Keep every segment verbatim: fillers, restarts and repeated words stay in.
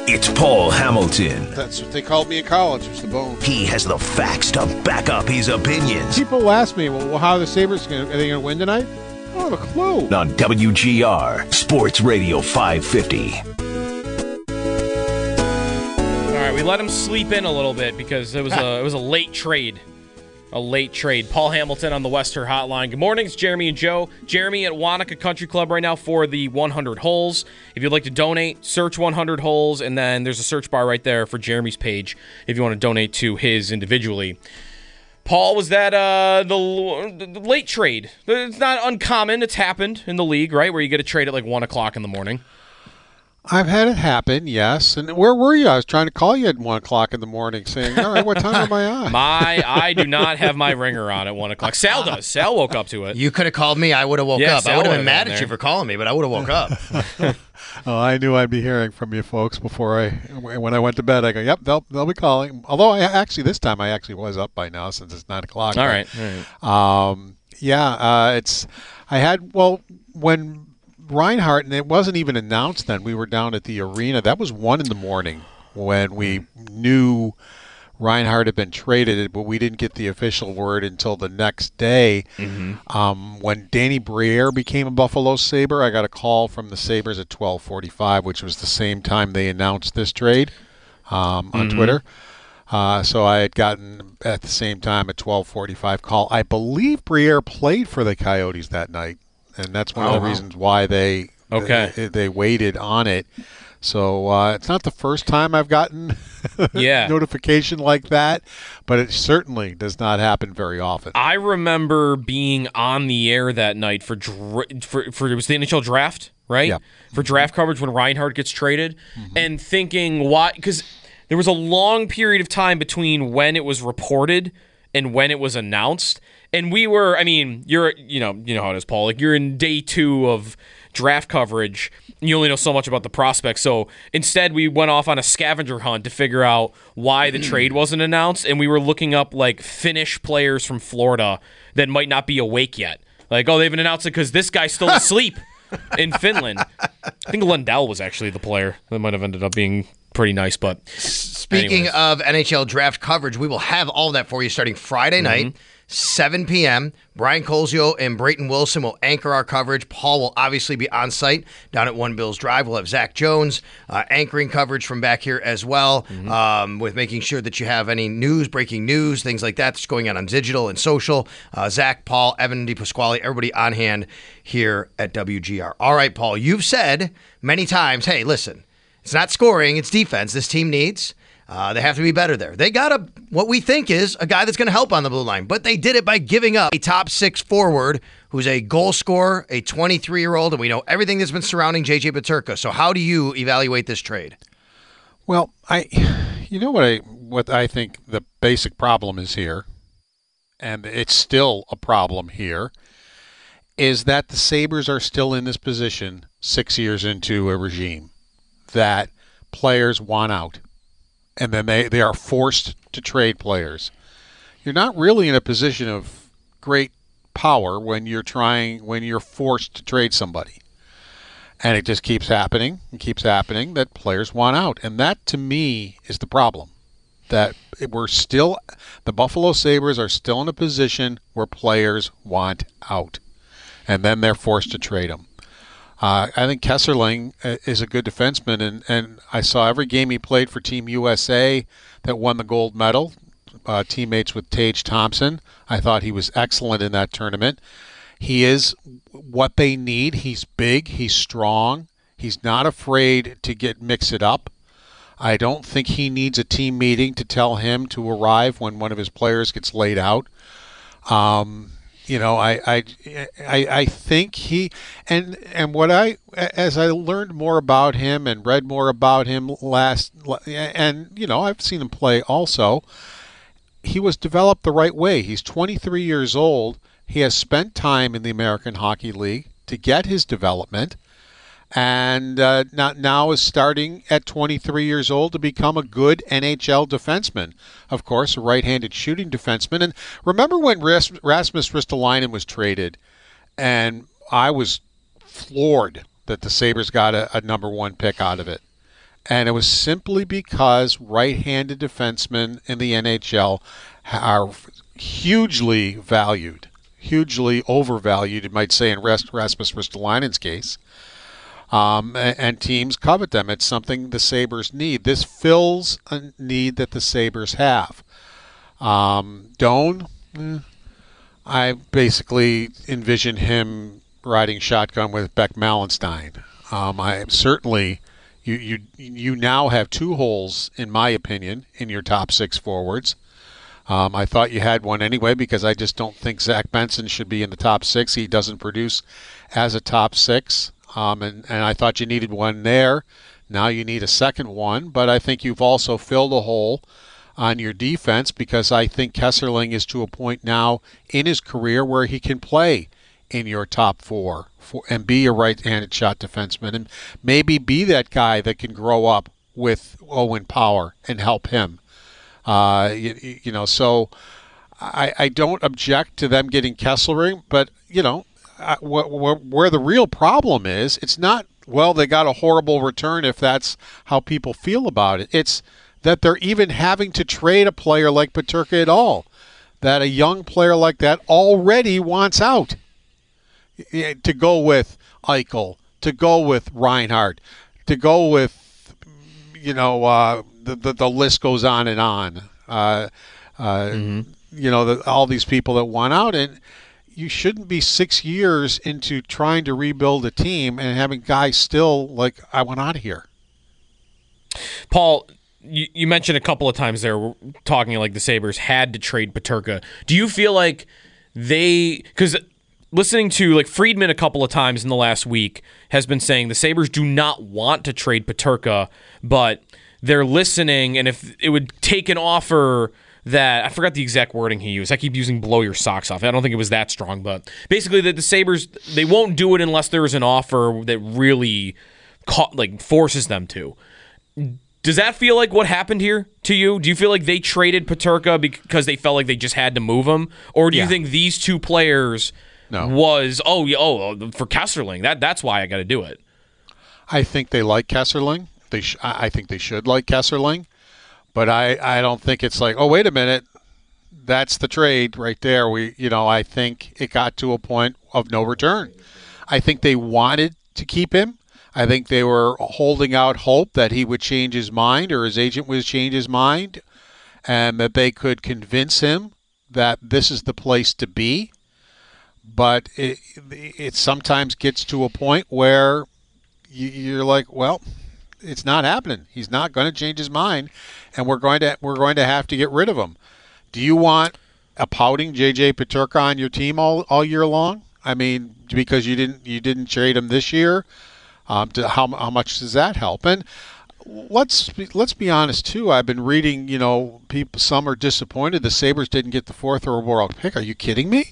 It's Paul Hamilton. That's what they called me in college, was the bone. He has the facts to back up his opinions. People ask me, well, how are the Sabres going to, are they going to win tonight? I don't have a clue. On W G R, Sports Radio five fifty. All right, we let him sleep in a little bit because it was a it was a late trade. A late trade. Paul Hamilton on the Western Hotline. Good morning. It's Jeremy and Joe. Jeremy at Wanaka Country Club right now for the one hundred holes. If you'd like to donate, search one hundred holes, and then there's a search bar right there for Jeremy's page if you want to donate to his individually. Paul, was that uh, the, the late trade? It's not uncommon. It's happened in the league, right, where you get a trade at like one o'clock in the morning. I've had it happen, yes. And where were you? I was trying to call you at one o'clock in the morning saying, all right, what time am I on? My, I do not have my ringer on at one o'clock. Sal does. Sal woke up to it. You could have called me. I would have woke Yeah, up. Sal I would have would've been mad been at there. you for calling me, but I would have woke up. Oh, I knew I'd be hearing from you folks before I, when I went to bed. I go, yep, they'll, they'll be calling. Although I actually, this time I actually was up by now since it's nine o'clock. All but, right. All right. Um, yeah, uh, it's, I had, well, when Reinhart, and it wasn't even announced then, we were down at the arena. That was one in the morning when we knew Reinhart had been traded, but we didn't get the official word until the next day. Mm-hmm. Um, when Danny Briere became a Buffalo Sabre, I got a call from the Sabres at twelve forty-five, which was the same time they announced this trade um, on Mm-hmm. Twitter. Uh, so I had gotten at the same time a twelve forty-five call. I believe Briere played for the Coyotes that night, and that's one Oh, of the wow. reasons why they Okay. they, they waited on it. So uh, it's not the first time I've gotten Yeah. notification like that, but it certainly does not happen very often. I remember being on the air that night for dra- for, for it was the N H L draft, right? Yeah. For draft coverage when Reinhart gets traded, and thinking why because there was a long period of time between when it was reported and when it was announced, and we were. I mean, you're you know you know how it is, Paul. Like you're in day two of draft coverage. You only know so much about the prospects. So instead, we went off on a scavenger hunt to figure out why the trade wasn't announced, and we were looking up like Finnish players from Florida that might not be awake yet. Like, oh, they haven't announced it because this guy's still asleep in Finland. I think Lundell was actually the player. That might have ended up being pretty nice, but Speaking anyways. of N H L draft coverage, we will have all of that for you starting Friday night, seven p.m. Brian Colzio and Brayton Wilson will anchor our coverage. Paul will obviously be on site down at One Bills Drive. We'll have Zach Jones uh, anchoring coverage from back here as well, um, with making sure that you have any news, breaking news, things like that that's going on on digital and social. Uh, Zach, Paul, Evan DePasquale, everybody on hand here at W G R. All right, Paul, you've said many times, hey, listen, it's not scoring, it's defense. This team needs. Uh, they have to be better there. They got a what we think is a guy that's going to help on the blue line, but they did it by giving up a top six forward who's a goal scorer, a twenty-three-year-old, and we know everything that's been surrounding J J Peterka. So how do you evaluate this trade? Well, I, you know what I what I think the basic problem is here, and it's still a problem here, is that the Sabres are still in this position six years into a regime that players want out, and then they, they are forced to trade players. You're not really in a position of great power when you're trying when you're forced to trade somebody. And it just keeps happening and keeps happening that players want out. And that, to me, is the problem. That we're still, the Buffalo Sabres are still in a position where players want out. And then they're forced to trade them. Uh, I think Kesserling is a good defenseman, and, and I saw every game he played for Team U S A that won the gold medal, uh, teammates with Tage Thompson. I thought he was excellent in that tournament. He is what they need. He's big. He's strong. He's not afraid to get mix it up. I don't think he needs a team meeting to tell him to arrive when one of his players gets laid out. Um, you know, I, I, I, I think he and and what I as I learned more about him and read more about him last, and you know, I've seen him play also. He was developed the right way. He's twenty-three years old. He has spent time in the American Hockey League to get his development, and uh, now, now is starting at twenty-three years old to become a good N H L defenseman. Of course, a right-handed shooting defenseman. And remember when Ras- Rasmus Ristolainen was traded, and I was floored that the Sabres got a, a number one pick out of it. And it was simply because right-handed defensemen in the N H L are hugely valued, hugely overvalued, you might say, in Rasmus Ristolainen's case. Um, and, and teams covet them. It's something the Sabres need. This fills a need that the Sabres have. Um, Doan, eh, I basically envision him riding shotgun with Beck Malenstein. Um, I certainly, you, you you now have two holes, in my opinion, in your top six forwards. Um, I thought you had one anyway because I just don't think Zach Benson should be in the top six. He doesn't produce as a top six. Um, and, and I thought you needed one there. Now you need a second one. But I think you've also filled a hole on your defense because I think Kesselring is to a point now in his career where he can play in your top four for, and be a right-handed shot defenseman and maybe be that guy that can grow up with Owen Power and help him. Uh, you, you know, so I, I don't object to them getting Kesselring, but, you know, I, wh- wh- where the real problem is, it's not, well, they got a horrible return if that's how people feel about it. It's that they're even having to trade a player like Peterka at all, that a young player like that already wants out. To go with Eichel, to go with Reinhart, to go with, you know, uh, the, the the list goes on and on. Uh, uh, mm-hmm. You know, the, all these people that want out, and you shouldn't be six years into trying to rebuild a team and having guys still like, I want out of here. Paul, you, you mentioned a couple of times there, talking like the Sabres had to trade Peterka. Do you feel like they, because listening to like Friedman a couple of times in the last week has been saying the Sabres do not want to trade Peterka, but they're listening, and if it would take an offer that, I forgot the exact wording he used. I keep using blow your socks off. I don't think it was that strong, but basically that the Sabres, they won't do it unless there is an offer that really ca- like forces them to. Does that feel like what happened here to you? Do you feel like they traded Peterka because they felt like they just had to move him? Or do yeah. you think these two players no. was, oh, yeah, oh, for Kesselring, that, that's why I got to do it? I think they like Kesselring. They sh- I think they should like Kesselring. But I, I don't think it's like, oh, wait a minute, that's the trade right there. We, you know, I think it got to a point of no return. I think they wanted to keep him. I think they were holding out hope that he would change his mind or his agent would change his mind and that they could convince him that this is the place to be. But it, it sometimes gets to a point where you're like, well, it's not happening. He's not going to change his mind, and we're going to we're going to have to get rid of him. Do you want a pouting J J Peterka on your team all, all year long? I mean, because you didn't you didn't trade him this year. Um, to how how much does that help? And let's let's be honest too. I've been reading, you know, people. Some are disappointed the Sabres didn't get the fourth overall pick. Are you kidding me?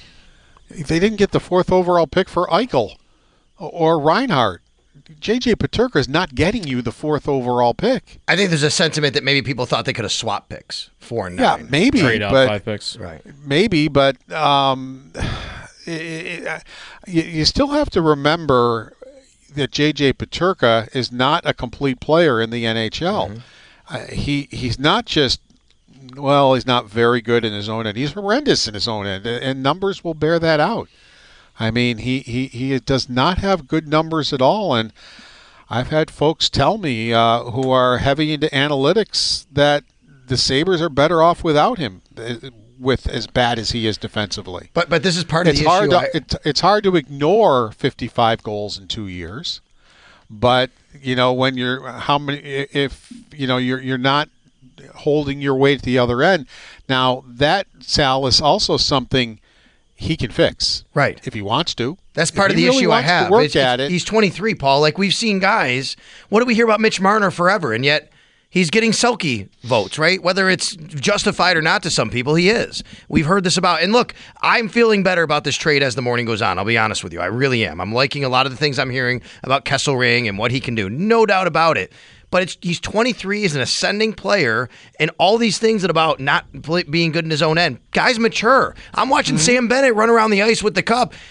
They didn't get the fourth overall pick for Eichel or Reinhart. J J Peterka is not getting you the fourth overall pick. I think there's a sentiment that maybe people thought they could have swapped picks four and nine. Yeah, maybe. Trade out but, five picks. Right. Maybe, but um, it, it, you, you still have to remember that J J Peterka is not a complete player in the N H L. Mm-hmm. Uh, he he's not just, well, he's not very good in his own end. He's horrendous in his own end, and numbers will bear that out. I mean, he, he, he does not have good numbers at all, and I've had folks tell me uh, who are heavy into analytics that the Sabres are better off without him, with as bad as he is defensively. But but this is part of it's the hard issue. To, I... it, it's hard to ignore fifty-five goals in two years, but you know when you're how many if you know you're you're not holding your weight at the other end. Now that, Sal, is also something he can fix, right, if he wants to. That's part if of the really issue I have. Work it's, at it's, it. He's twenty-three, Paul. Like, we've seen guys. What do we hear about Mitch Marner forever? And yet he's getting Selke votes, right? Whether it's justified or not to some people, he is. We've heard this about. And look, I'm feeling better about this trade as the morning goes on. I'll be honest with you. I really am. I'm liking a lot of the things I'm hearing about Kesselring and what he can do. No doubt about it. But it's, he's twenty-three, he's an ascending player, and all these things that about not play, being good in his own end. Guys mature. I'm watching mm-hmm. Sam Bennett run around the ice with the cup.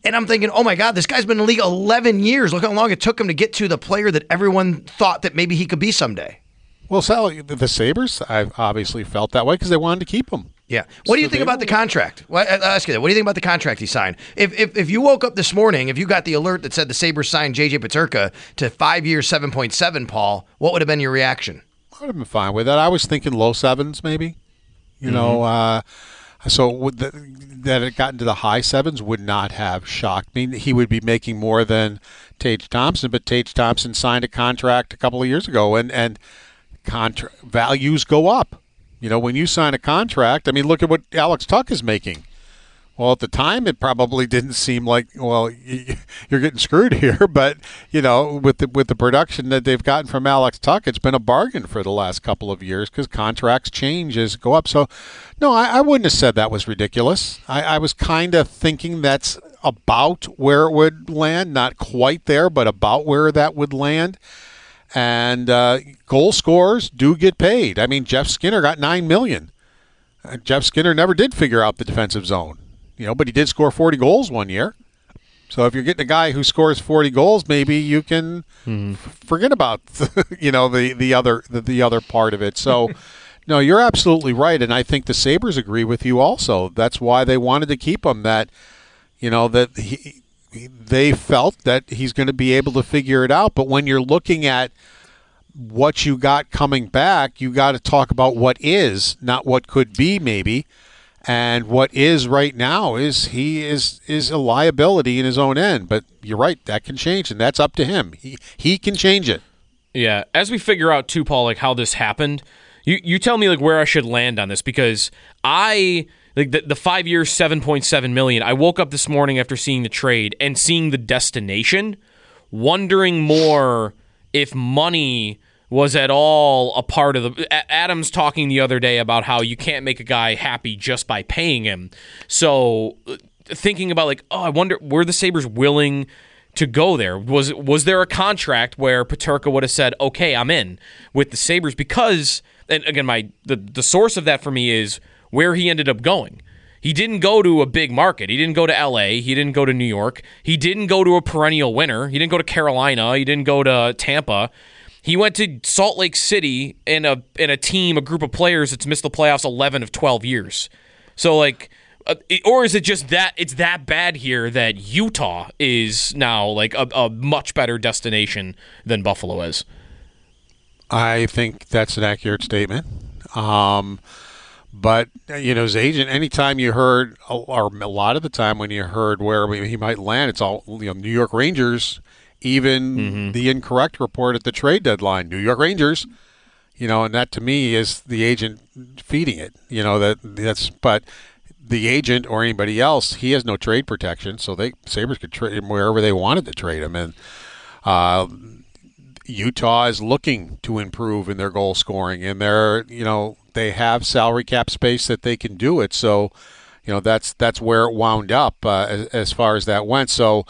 And I'm thinking, oh my God, this guy's been in the league eleven years. Look how long it took him to get to the player that everyone thought that maybe he could be someday. Well, Sally, the Sabres, I've obviously felt that way because they wanted to keep him. Yeah. What do you So think they about the will- contract? Well, I'll ask you that. What do you think about the contract he signed? If, if if you woke up this morning, if you got the alert that said the Sabres signed J J Peterka to five years, seven point seven, Paul, what would have been your reaction? I would have been fine with that. I was thinking low sevens, maybe. You know, uh, so would the, that it got into the high sevens would not have shocked me. He would be making more than Tage Thompson, but Tage Thompson signed a contract a couple of years ago, and and contra- values go up. You know, when you sign a contract, I mean, look at what Alex Tuck is making. Well, at the time, it probably didn't seem like, well, you're getting screwed here. But, you know, with the, with the production that they've gotten from Alex Tuck, it's been a bargain for the last couple of years because contracts change as go up. So, no, I, I wouldn't have said that was ridiculous. I, I was kind of thinking that's about where it would land. Not quite there, but about where that would land. And uh, goal scorers do get paid. I mean, Jeff Skinner got nine million dollars. Uh, Jeff Skinner never did figure out the defensive zone. You know, but he did score forty goals one year. So if you're getting a guy who scores forty goals, maybe you can mm-hmm. f- forget about you know the the other the, the other part of it. So no, you're absolutely right, and I think the Sabres agree with you also. That's why they wanted to keep him. That you know that he, they felt that he's going to be able to figure it out. But when you're looking at what you got coming back, you got to talk about what is, not what could be, maybe. And what is right now is he is is a liability in his own end. But you're right, that can change, and that's up to him. He he can change it. Yeah. As we figure out too, Paul, like how this happened, you you tell me like where I should land on this, because I like the, the five years, seven point seven million. I woke up this morning after seeing the trade and seeing the destination, wondering more if money was at all a part of the... Adam's talking the other day about how you can't make a guy happy just by paying him. So thinking about like, oh, I wonder, were the Sabres willing to go there? Was was there a contract where Peterka would have said, okay, I'm in with the Sabres? Because, and again, my the, the source of that for me is where he ended up going. He didn't go to a big market. He didn't go to L A. He didn't go to New York. He didn't go to a perennial winner. He didn't go to Carolina. He didn't go to Tampa. He went to Salt Lake City in a in a team, a group of players that's missed the playoffs eleven of twelve years. So, like, uh, it, or is it just that it's that bad here that Utah is now, like, a, a much better destination than Buffalo is? I think that's an accurate statement. Um, but, you know, his agent, anytime you heard, or a lot of the time when you heard where he might land, it's all, you know, New York Rangers. Even mm-hmm. the incorrect report at the trade deadline, New York Rangers, you know, and that to me is the agent feeding it. You know, that that's, but the agent or anybody else, he has no trade protection, so they Sabres could trade him wherever they wanted to trade him. And uh, Utah is looking to improve in their goal scoring, and they're, you know, they have salary cap space that they can do it. So, you know, that's that's where it wound up uh, as, as far as that went. So.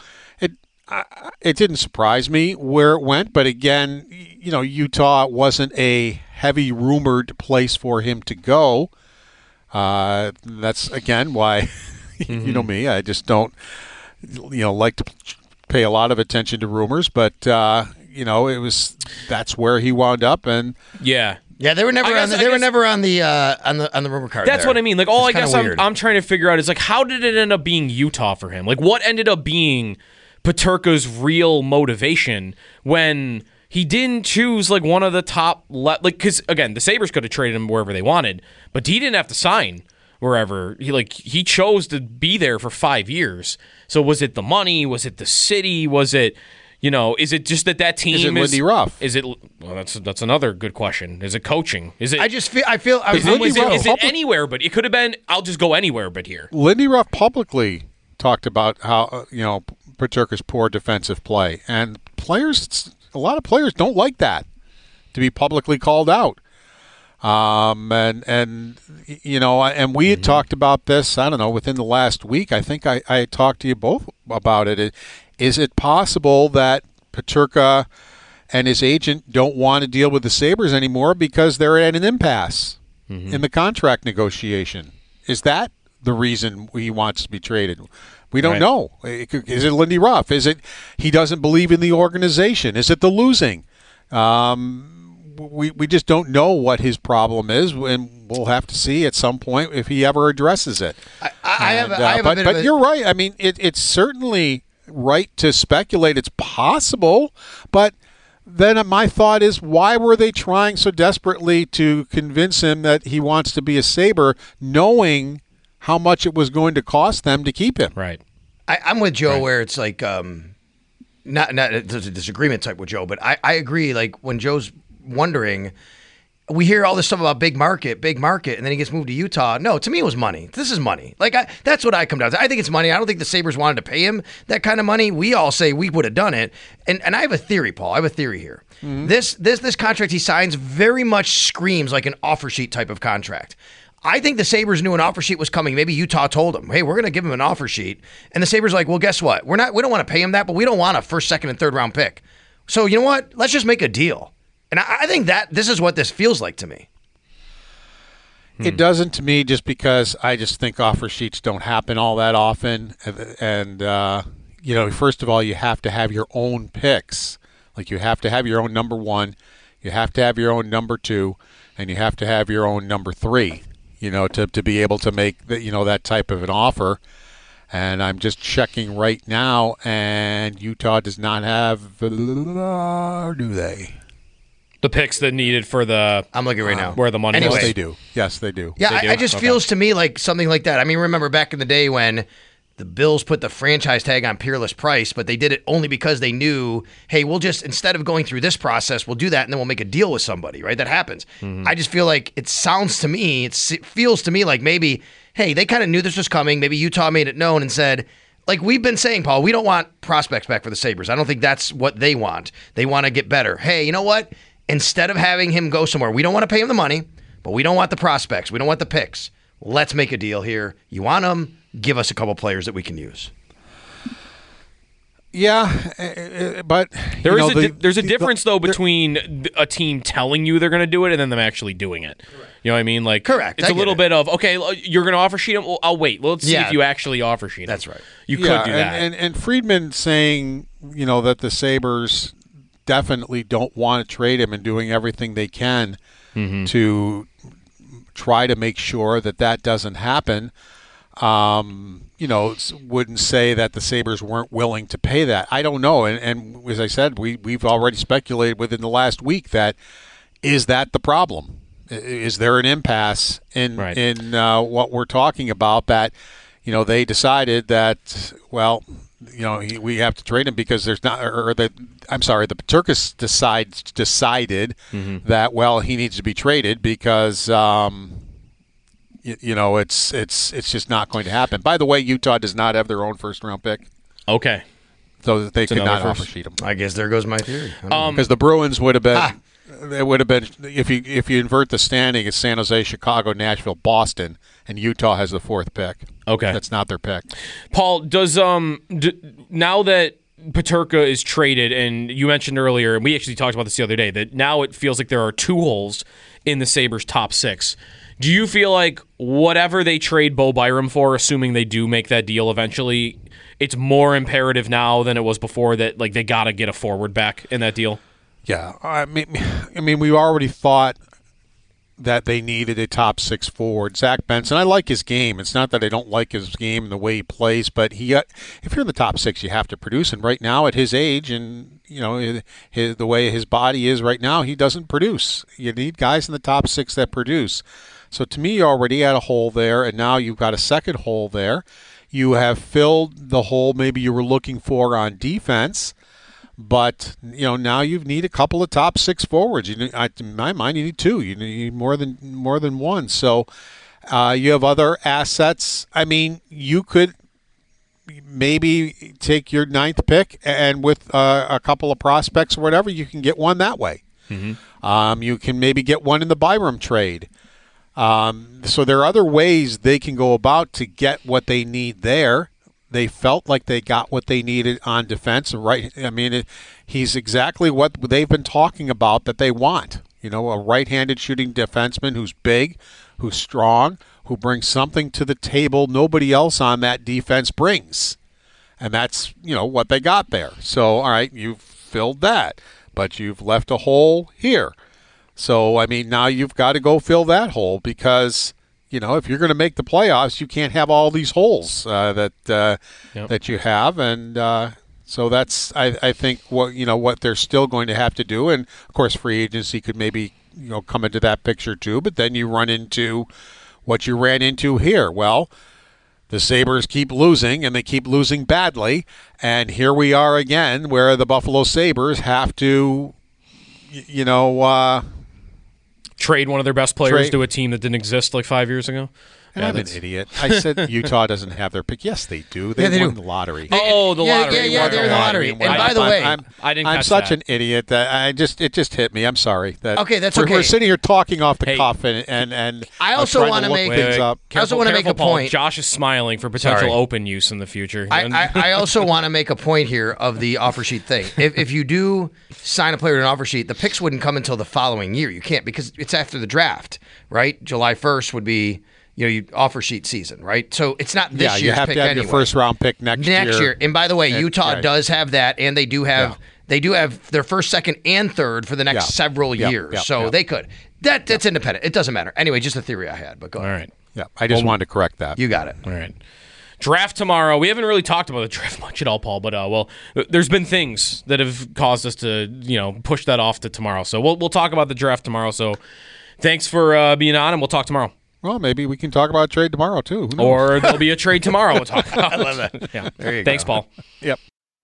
It didn't surprise me where it went, but again, you know, Utah wasn't a heavy rumored place for him to go. Uh, that's again why, mm-hmm. you know me, I just don't, you know, like to pay a lot of attention to rumors. But uh, you know, it was that's where he wound up, and yeah. Yeah, they were never guess, on the, I they guess, were never on the uh, on the on the rumor card. That's there. what I mean. Like all it's I guess I'm, I'm trying to figure out is like how did it end up being Utah for him? Like what ended up being Peterka's real motivation when he didn't choose like one of the top le- like because again the Sabres could have traded him wherever they wanted, but he didn't have to sign wherever he like he chose to be there for five years. So was it the money? Was it the city? Was it you know? Is it just that that team is it is Lindy Ruff? Is it well? That's that's another good question. Is it coaching? Is it? I just feel I feel I is, was it, is, it, is it public- anywhere? But it could have been. I'll just go anywhere but here. Lindy Ruff publicly talked about how uh, you know. Peterka's poor defensive play, and players, a lot of players don't like that to be publicly called out. Um, and and you know, and we had mm-hmm. talked about this. I don't know within the last week. I think I, I talked to you both about it. Is it possible that Peterka and his agent don't want to deal with the Sabres anymore because they're at an impasse mm-hmm. in the contract negotiation? Is that the reason he wants to be traded? We don't Right. know. Is it Lindy Ruff? Is it he doesn't believe in the organization? Is it the losing? Um, we we just don't know what his problem is, and we'll have to see at some point if he ever addresses it. I, I have, And, a, I have uh, a but bit but of a, you're right. I mean, it, it's certainly right to speculate. It's possible, but then my thought is, why were they trying so desperately to convince him that he wants to be a Sabre, knowing how much it was going to cost them to keep him? Right. I, I'm with Joe where it's like, um, not not there's a disagreement type with Joe, but I, I agree. Like when Joe's wondering, we hear all this stuff about big market, big market, and then he gets moved to Utah. No, to me it was money. This is money. Like I, that's what I come down to. I think it's money. I don't think the Sabres wanted to pay him that kind of money. We all say we would have done it. And and I have a theory, Paul. I have a theory here. Mm-hmm. This this this contract he signs very much screams like an offer sheet type of contract. I think the Sabres knew an offer sheet was coming. Maybe Utah told them, hey, we're going to give him an offer sheet. And the Sabres are like, well, guess what? We're not, we don't want to pay him that, but we don't want a first, second, and third round pick. So you know what? Let's just make a deal. And I, I think that this is what this feels like to me. It doesn't to me, just because I just think offer sheets don't happen all that often. And, uh, you know, first of all, you have to have your own picks. Like you have to have your own number one, you have to have your own number two, and you have to have your own number three. You know, to, to be able to make the, you know, that type of an offer. And I'm just checking right now, and Utah does not have, or do they? The picks that needed for the I'm looking right now. where the money Anyway. was. Yes, they do. Yes, they do. Yeah, They I, do? I just Okay. feels to me like something like that. I mean, remember back in the day when the Bills put the franchise tag on Peerless Price, but they did it only because they knew, hey, we'll just, instead of going through this process, we'll do that, and then we'll make a deal with somebody, right? That happens. Mm-hmm. I just feel like it sounds to me, it's, it feels to me like maybe, hey, they kind of knew this was coming. Maybe Utah made it known and said, like we've been saying, Paul, we don't want prospects back for the Sabres. I don't think that's what they want. They want to get better. Hey, you know what? Instead of having him go somewhere, we don't want to pay him the money, but we don't want the prospects. We don't want the picks. Let's make a deal here. You want them? Give us a couple players that we can use. Yeah, uh, but There you is know, a the- di- there's a the- difference though the- between a team telling you they're going to do it and then them actually doing it. You know what I mean? Like, Correct. It's I a get little it. bit of okay, l- you're going to offer sheet them. Well, I'll wait. Let's see Yeah. if you actually offer sheet 'em. That's right. You yeah, could do and, that. And, and Friedman saying, you know, that the Sabres definitely don't want to trade him and doing everything they can Mm-hmm. to try to make sure that that doesn't happen. Um, you know, s- wouldn't say that the Sabres weren't willing to pay that. I don't know. And, and as I said, we, we've already speculated within the last week that is that the problem? I- Is there an impasse in Right. in uh, what we're talking about that, you know, they decided that, well, you know, he, we have to trade him because there's not, or, or that, I'm sorry, the Turkus decides decided Mm-hmm. that, well, he needs to be traded because, um, you, you know, it's it's it's just not going to happen. By the way, Utah does not have their own first round pick, okay. so that they could another not first. offer sheet him. I guess there goes my theory. I don't know. Um, Because the Bruins would have been, Ah. it would have been if you if you invert the standing, it's San Jose, Chicago, Nashville, Boston, and Utah has the fourth pick. Okay. That's not their pick. Paul, does um d- now that Peterka is traded, and you mentioned earlier, and we actually talked about this the other day, that now it feels like there are two holes in the Sabres' top six. Do you feel like whatever they trade Bo Byram for, assuming they do make that deal eventually, it's more imperative now than it was before that like they got to get a forward back in that deal? Yeah, I mean, I mean, we already thought that they needed a top six forward. Zach Benson, I like his game. It's not that I don't like his game and the way he plays, but he, uh, if you're in the top six, you have to produce. And right now, at his age, and you know, his, the way his body is right now, he doesn't produce. You need guys in the top six that produce. So to me, you already had a hole there, and now you've got a second hole there. You have filled the hole maybe you were looking for on defense. But you know now you need a couple of top six forwards. You need, I, in my mind, you need two. You need more than more than one. So uh, you have other assets. I mean, you could maybe take your ninth pick and with uh, a couple of prospects or whatever, you can get one that way. Mm-hmm. Um, you can maybe get one in the Byram trade. Um, so there are other ways they can go about to get what they need there. They felt like they got what they needed on defense. Right? I mean, it, he's exactly what they've been talking about that they want. You know, a right-handed shooting defenseman who's big, who's strong, who brings something to the table nobody else on that defense brings. And that's, you know, what they got there. So, all right, you've filled that, but you've left a hole here. So, I mean, now you've got to go fill that hole because, you know, if you're going to make the playoffs, you can't have all these holes uh, that uh, yep. that you have. And uh, so that's, I, I think, what, you know, what they're still going to have to do. And, of course, free agency could maybe, you know, come into that picture too. But then you run into what you ran into here. Well, the Sabres keep losing, and they keep losing badly. And here we are again where the Buffalo Sabres have to, you know, uh, trade one of their best players trade. to a team that didn't exist like five years ago. And yeah, I'm an idiot. I said Utah doesn't have their pick. Yes, they do. They yeah, they won do. the lottery. Oh, the yeah, lottery. Yeah, yeah, they're the lottery. And I, by the I'm, way, I'm, I didn't I'm catch such that. an idiot that I just it just hit me. I'm sorry. That okay, that's we're, okay. We're sitting here talking off the hey, cuff, and and, and I also want to make things wait, wait, up. Careful, I also want to make a Paul. point. Josh is smiling for potential Sorry. open use in the future. I, I, I also want to make a point here of the offer sheet thing. If, if you do sign a player to an offer sheet, the picks wouldn't come until the following year. You can't because it's after the draft, right? July first would be. You know, you offer sheet season, right? So it's not this yeah, year's you have pick to have anyway. your first round pick next, next year. year. And by the way, and, Utah right. does have that, and they do have yeah. they do have their first, second, and third for the next yeah. several yeah. years. Yeah. So yeah. they could. That that's yeah. independent. It doesn't matter. Anyway, just a theory I had. But go All ahead. right. Yeah, I just well, wanted to correct that. You got it. All right. Draft tomorrow. We haven't really talked about the draft much at all, Paul. But uh, well, there's been things that have caused us to, you know, push that off to tomorrow. So we'll we'll talk about the draft tomorrow. So thanks for uh, being on, and we'll talk tomorrow. Well, maybe we can talk about trade tomorrow, too. Or there'll be a trade tomorrow we'll talk about. I love that. Yeah. There you Thanks, go. Paul. Yep.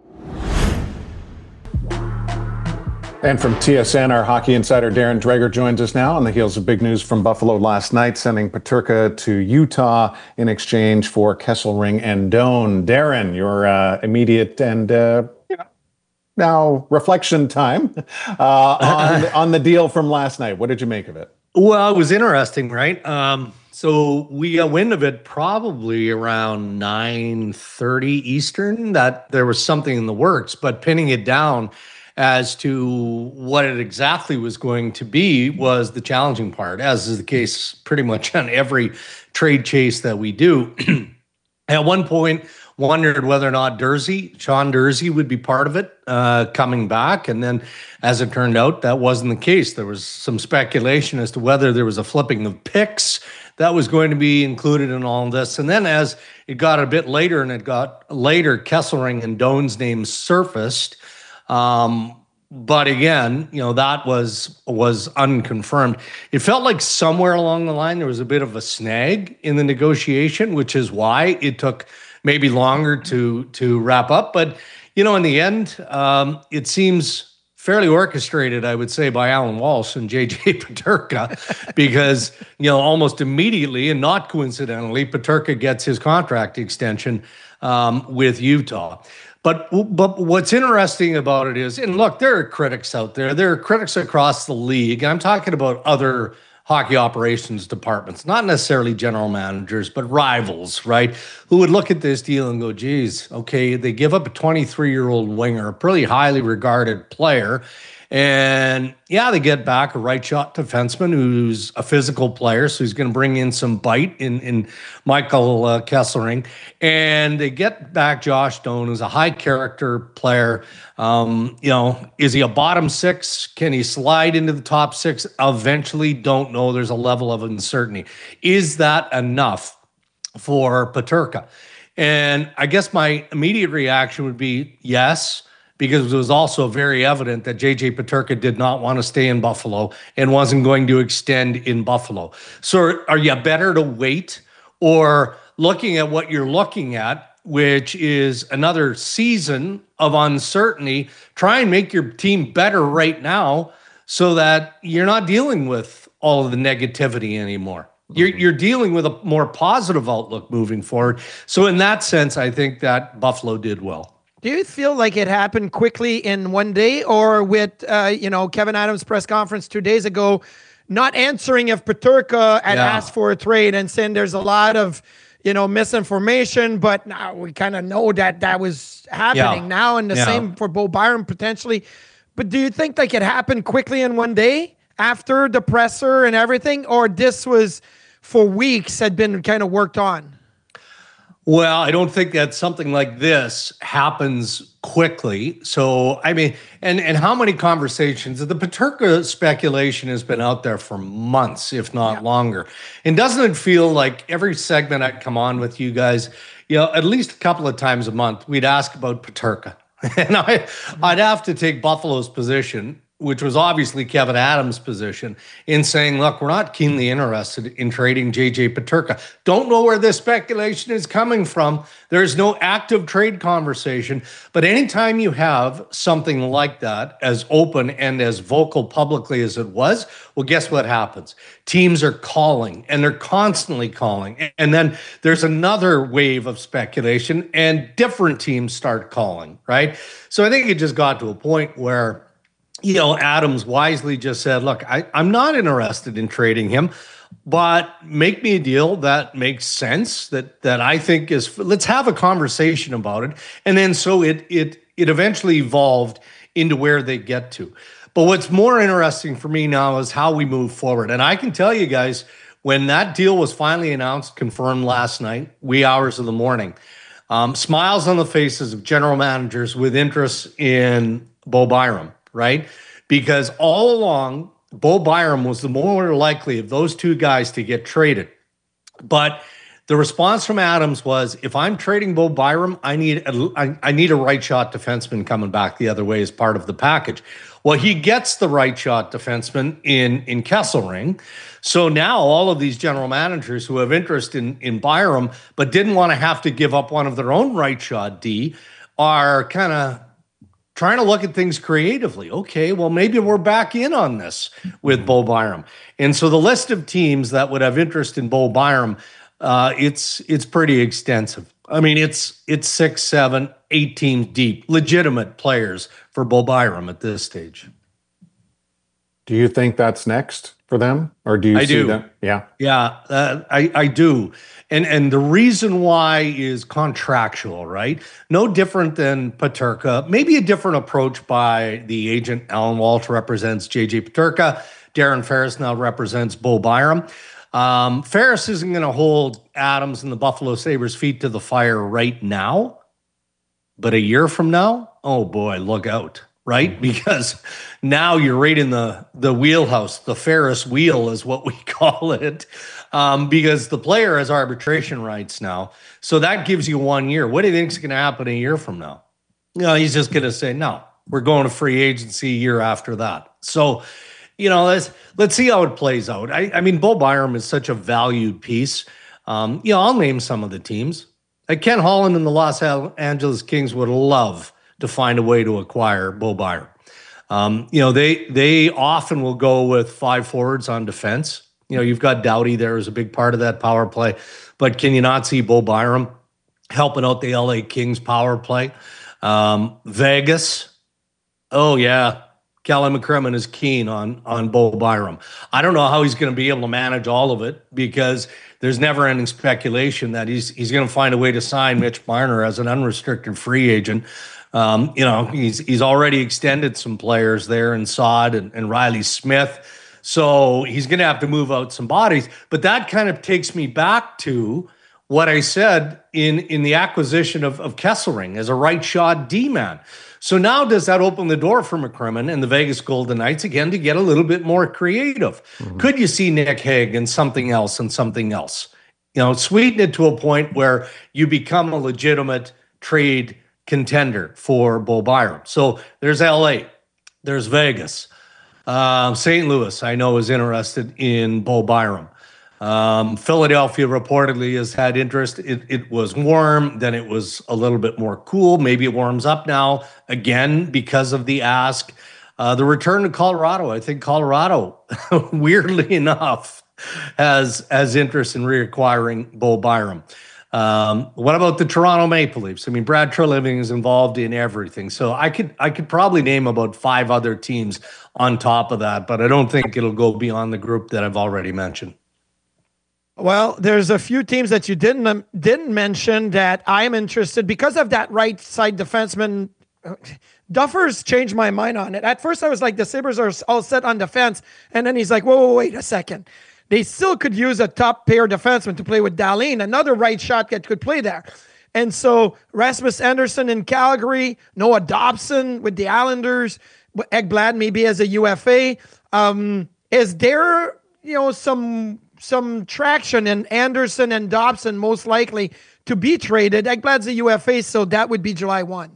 And from T S N, our hockey insider Darren Dreger joins us now on the heels of big news from Buffalo last night, sending Peterka to Utah in exchange for Kesselring and Doan. Darren, your uh, immediate and uh, you know, now reflection time uh, on, on the deal from last night. What did you make of it? Well, it was interesting, right? Um, so we got wind of it probably around nine thirty Eastern, that there was something in the works, but pinning it down as to what it exactly was going to be was the challenging part, as is the case pretty much on every trade chase that we do. At one point, wondered whether or not Dursey, Sean Dursey, would be part of it uh, coming back. And then, as it turned out, that wasn't the case. There was some speculation as to whether there was a flipping of picks that was going to be included in all of this. And then as it got a bit later and it got later, Kesselring and Doan's names surfaced. Um, but again, you know, that was was unconfirmed. It felt like somewhere along the line there was a bit of a snag in the negotiation, which is why it took maybe longer to to wrap up. But, you know, in the end, um, it seems fairly orchestrated, I would say, by Alan Walsh and J J Peterka, because, you know, almost immediately and not coincidentally, Peterka gets his contract extension um, with Utah. But but what's interesting about it is, and look, there are critics out there. There are critics across the league. I'm talking about other hockey operations departments, not necessarily general managers, but rivals, right? Who would look at this deal and go, geez, okay, they give up a twenty-three-year-old winger, a pretty highly regarded player. And yeah, they get back a right shot defenseman who's a physical player, so he's going to bring in some bite in, in Michael uh, Kesselring. And they get back Josh Doan, who's a high character player. Um, you know, is he a bottom six? Can he slide into the top six? Eventually, don't know. There's a level of uncertainty. Is that enough for Peterka? And I guess my immediate reaction would be yes, because it was also very evident that J J Peterka did not want to stay in Buffalo and wasn't going to extend in Buffalo. So are you better to wait, or looking at what you're looking at, which is another season of uncertainty, try and make your team better right now so that you're not dealing with all of the negativity anymore. You're, you're dealing with a more positive outlook moving forward. So in that sense, I think that Buffalo did well. Do you feel like it happened quickly in one day, or with, uh, you know, Kevin Adams' press conference two days ago, not answering if Peterka had Yeah. asked for a trade and saying there's a lot of, you know, misinformation, but now we kind of know that that was happening Yeah. now, and the Yeah. same for Bo Byron potentially. But do you think like it happened quickly in one day after the presser and everything, or this was for weeks had been kind of worked on? Well, I don't think that something like this happens quickly. So, I mean, and and how many conversations? The Peterka speculation has been out there for months, if not yeah. longer. And doesn't it feel like every segment I come on with you guys, you know, at least a couple of times a month, we'd ask about Peterka. And I, I'd have to take Buffalo's position, which was obviously Kevin Adams' position, in saying, look, we're not keenly interested in trading J J Peterka. Don't know where this speculation is coming from. There's no active trade conversation. But anytime you have something like that, as open and as vocal publicly as it was, well, guess what happens? Teams are calling, and they're constantly calling. And then there's another wave of speculation, and different teams start calling, right? So I think it just got to a point where, you know, Adams wisely just said, look, I, I'm not interested in trading him, but make me a deal that makes sense, that that I think is, let's have a conversation about it. And then so it it it eventually evolved into where they get to. But what's more interesting for me now is how we move forward. And I can tell you guys, when that deal was finally announced, confirmed last night, wee hours of the morning, um, smiles on the faces of general managers with interest in Bo Byram. Right? Because all along, Bo Byram was the more likely of those two guys to get traded. But the response from Adams was, if I'm trading Bo Byram, I need a, I, I need a right shot defenseman coming back the other way as part of the package. Well, he gets the right shot defenseman in, in Kesselring. So now all of these general managers who have interest in, in Byram, but didn't want to have to give up one of their own right shot D, are kind of trying to look at things creatively. Okay, well, maybe we're back in on this with Bo Byram. And so the list of teams that would have interest in Bo Byram, uh, it's it's pretty extensive. I mean, it's it's six, seven, eight teams deep, legitimate players for Bo Byram at this stage. Do you think that's next for them, or do you I see do. them? Yeah, yeah, uh, I I do. And and the reason why is contractual, right? No different than Peterka. Maybe a different approach by the agent. Alan Walsh represents J J Peterka. Darren Ferris now represents Bo Byram. Um, Ferris isn't going to hold Adams and the Buffalo Sabres' feet to the fire right now. But a year from now, oh boy, look out, right? Because now you're right in the, the wheelhouse. The Ferris wheel is what we call it. Um, because the player has arbitration rights now. So that gives you one year. What do you think is going to happen a year from now? You know, he's just going to say, no, we're going to free agency a year after that. So, you know, let's let's see how it plays out. I, I mean, Bo Byram is such a valued piece. Um, you know, I'll name some of the teams. Like Ken Holland and the Los Angeles Kings would love to find a way to acquire Bo Byram. Um, you know, they they often will go with five forwards on defense. You know, you've got Doughty there as a big part of that power play, but can you not see Bo Byram helping out the L A Kings power play? Um, Vegas, oh yeah, Kelly McCrimmon is keen on on Bo Byram. I don't know how he's going to be able to manage all of it, because there's never ending speculation that he's he's going to find a way to sign Mitch Marner as an unrestricted free agent. Um, you know, he's he's already extended some players there in Saad and, and Riley Smith. So he's going to have to move out some bodies. But that kind of takes me back to what I said in, in the acquisition of, of Kesselring as a right shot D-man. So now does that open the door for McCrimmon and the Vegas Golden Knights again to get a little bit more creative? Mm-hmm. Could you see Nick Hague and something else and something else? You know, sweeten it to a point where you become a legitimate trade contender for Bo Byram. So there's L A, there's Vegas. Um, Saint Louis, I know, is interested in Bo Byram. Um, Philadelphia reportedly has had interest. It, it was warm, then it was a little bit more cool. Maybe it warms up now again because of the ask. Uh, the return to Colorado, I think Colorado, weirdly enough, has has interest in reacquiring Bo Byram. Um, what about the Toronto Maple Leafs? I mean, Brad Treliving is involved in everything. So I could I could probably name about five other teams on top of that, but I don't think it'll go beyond the group that I've already mentioned. Well, there's a few teams that you didn't um, didn't mention that I'm interested because of that right side defenseman. Duffers changed my mind on it. At first, I was like, the Sabres are all set on defense, and then he's like, whoa, whoa, wait a second. they still could use a top pair defenseman to play with Dahlin, another right shot that could play there. And so Rasmus Anderson in Calgary, Noah Dobson with the Islanders, Ekblad maybe as a U F A. Um, is there, you know, some some traction in Anderson and Dobson most likely to be traded? Ekblad's a U F A, so that would be July first.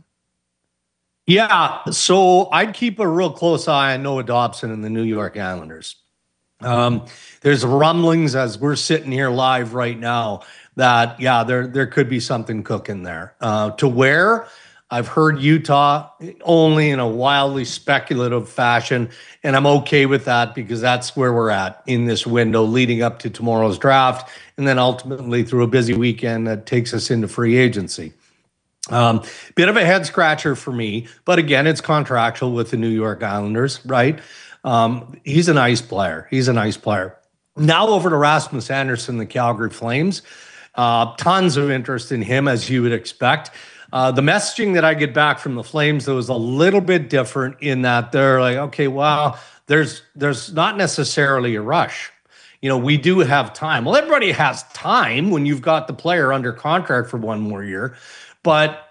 Yeah, so I'd keep a real close eye on Noah Dobson and the New York Islanders. Um, there's rumblings as we're sitting here live right now that, yeah, there there could be something cooking there. Uh, to where? I've heard Utah only in a wildly speculative fashion, and I'm okay with that because that's where we're at in this window leading up to tomorrow's draft, and then ultimately through a busy weekend that takes us into free agency. Um, bit of a head scratcher for me, but again, it's contractual with the New York Islanders, right? Um, he's a nice player. He's a nice player. Now over to Rasmus Anderson, the Calgary Flames. Uh, tons of interest in him, as you would expect. Uh, the messaging that I get back from the Flames, though, is a little bit different in that they're like, okay, well, there's there's not necessarily a rush. You know, we do have time. Well, everybody has time when you've got the player under contract for one more year. But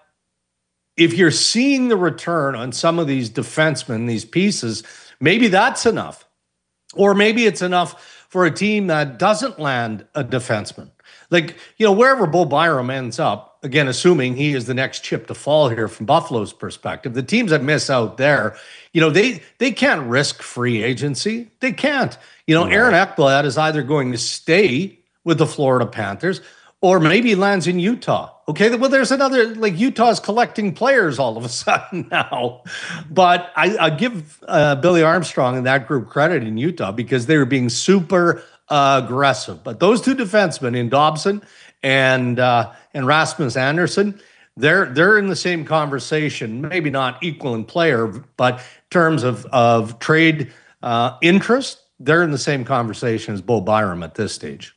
if you're seeing the return on some of these defensemen, these pieces, maybe that's enough. Or maybe it's enough for a team that doesn't land a defenseman. Like, you know, wherever Bo Byram ends up, again, assuming he is the next chip to fall here from Buffalo's perspective, the teams that miss out there, you know, they they can't risk free agency. They can't. You know, right. Aaron Ekblad is either going to stay with the Florida Panthers or maybe he lands in Utah. Okay, well, there's another, like Utah's collecting players all of a sudden now. But I, I give uh, Billy Armstrong and that group credit in Utah because they were being super uh, aggressive. But those two defensemen in Dobson and uh, and Rasmus Anderson, they're they're in the same conversation, maybe not equal in player, but in terms of, of trade uh, interest, they're in the same conversation as Bo Byram at this stage.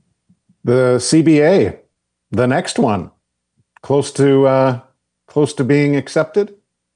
The C B A, the next one, close to uh, close to being accepted?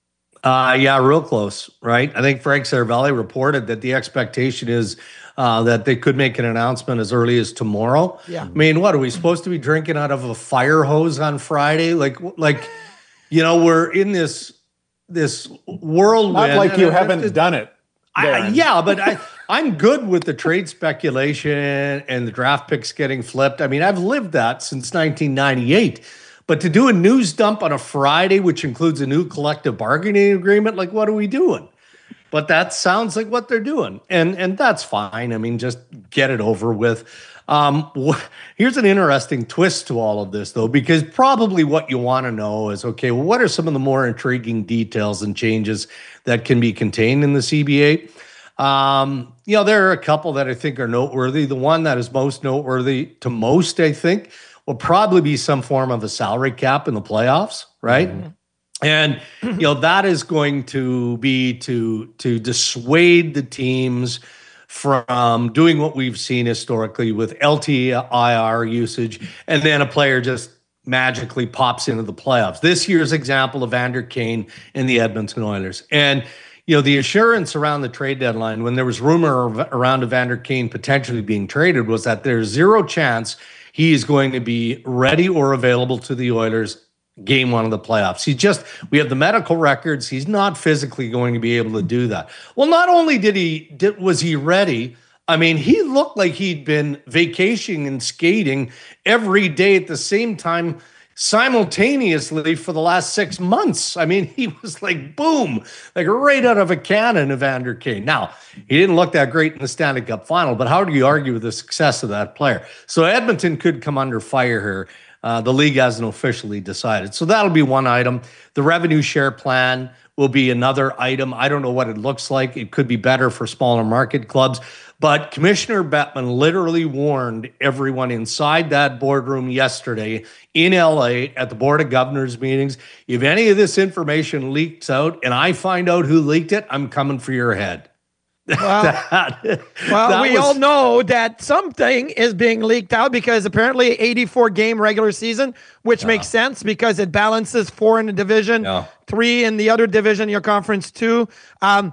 Uh, yeah, real close, right? I think Frank Saravelli reported that the expectation is uh, that they could make an announcement as early as tomorrow. Yeah. I mean, what, are we supposed to be drinking out of a fire hose on Friday? Like, like you know, we're in this this whirlwind. Not like you haven't it, done it. I, yeah, but I, I'm good with the trade speculation and the draft picks getting flipped. I mean, I've lived that since nineteen ninety-eight. But to do a news dump on a Friday, which includes a new collective bargaining agreement, like, what are we doing? But that sounds like what they're doing. And and that's fine. I mean, just get it over with. Um, wh- here's an interesting twist to all of this, though, because probably what you want to know is, okay, well, what are some of the more intriguing details and changes that can be contained in the C B A? Um, you know, there are a couple that I think are noteworthy. The one that is most noteworthy to most, I think, will probably be some form of a salary cap in the playoffs, right? Mm-hmm. And, you know, that is going to be to, to dissuade the teams from doing what we've seen historically with L T I R usage, and then a player just magically pops into the playoffs. This year's example of Evander Kane and the Edmonton Oilers. And, you know, the assurance around the trade deadline, when there was rumor around Evander Kane potentially being traded, was that there's zero chance he is going to be ready or available to the Oilers game one of the playoffs. He just, we have the medical records. He's not physically going to be able to do that. Well, not only did he, did, was he ready, I mean, he looked like he'd been vacationing and skating every day at the same time simultaneously for the last six months. I mean, he was like, boom, like right out of a cannon, Evander Kane. Now, he didn't look that great in the Stanley Cup final, but how do you argue with the success of that player? So Edmonton could come under fire here. Uh, the league hasn't officially decided. So that'll be one item. The revenue share plan will be another item. I don't know what it looks like. It could be better for smaller market clubs. But Commissioner Bettman literally warned everyone inside that boardroom yesterday in L A at the Board of Governors meetings, if any of this information leaks out and I find out who leaked it, I'm coming for your head. Well, that, well that we was, all know that something is being leaked out because apparently eighty-four game regular season, which yeah. makes sense because it balances four in the division, yeah. three in the other division, your conference two. Um,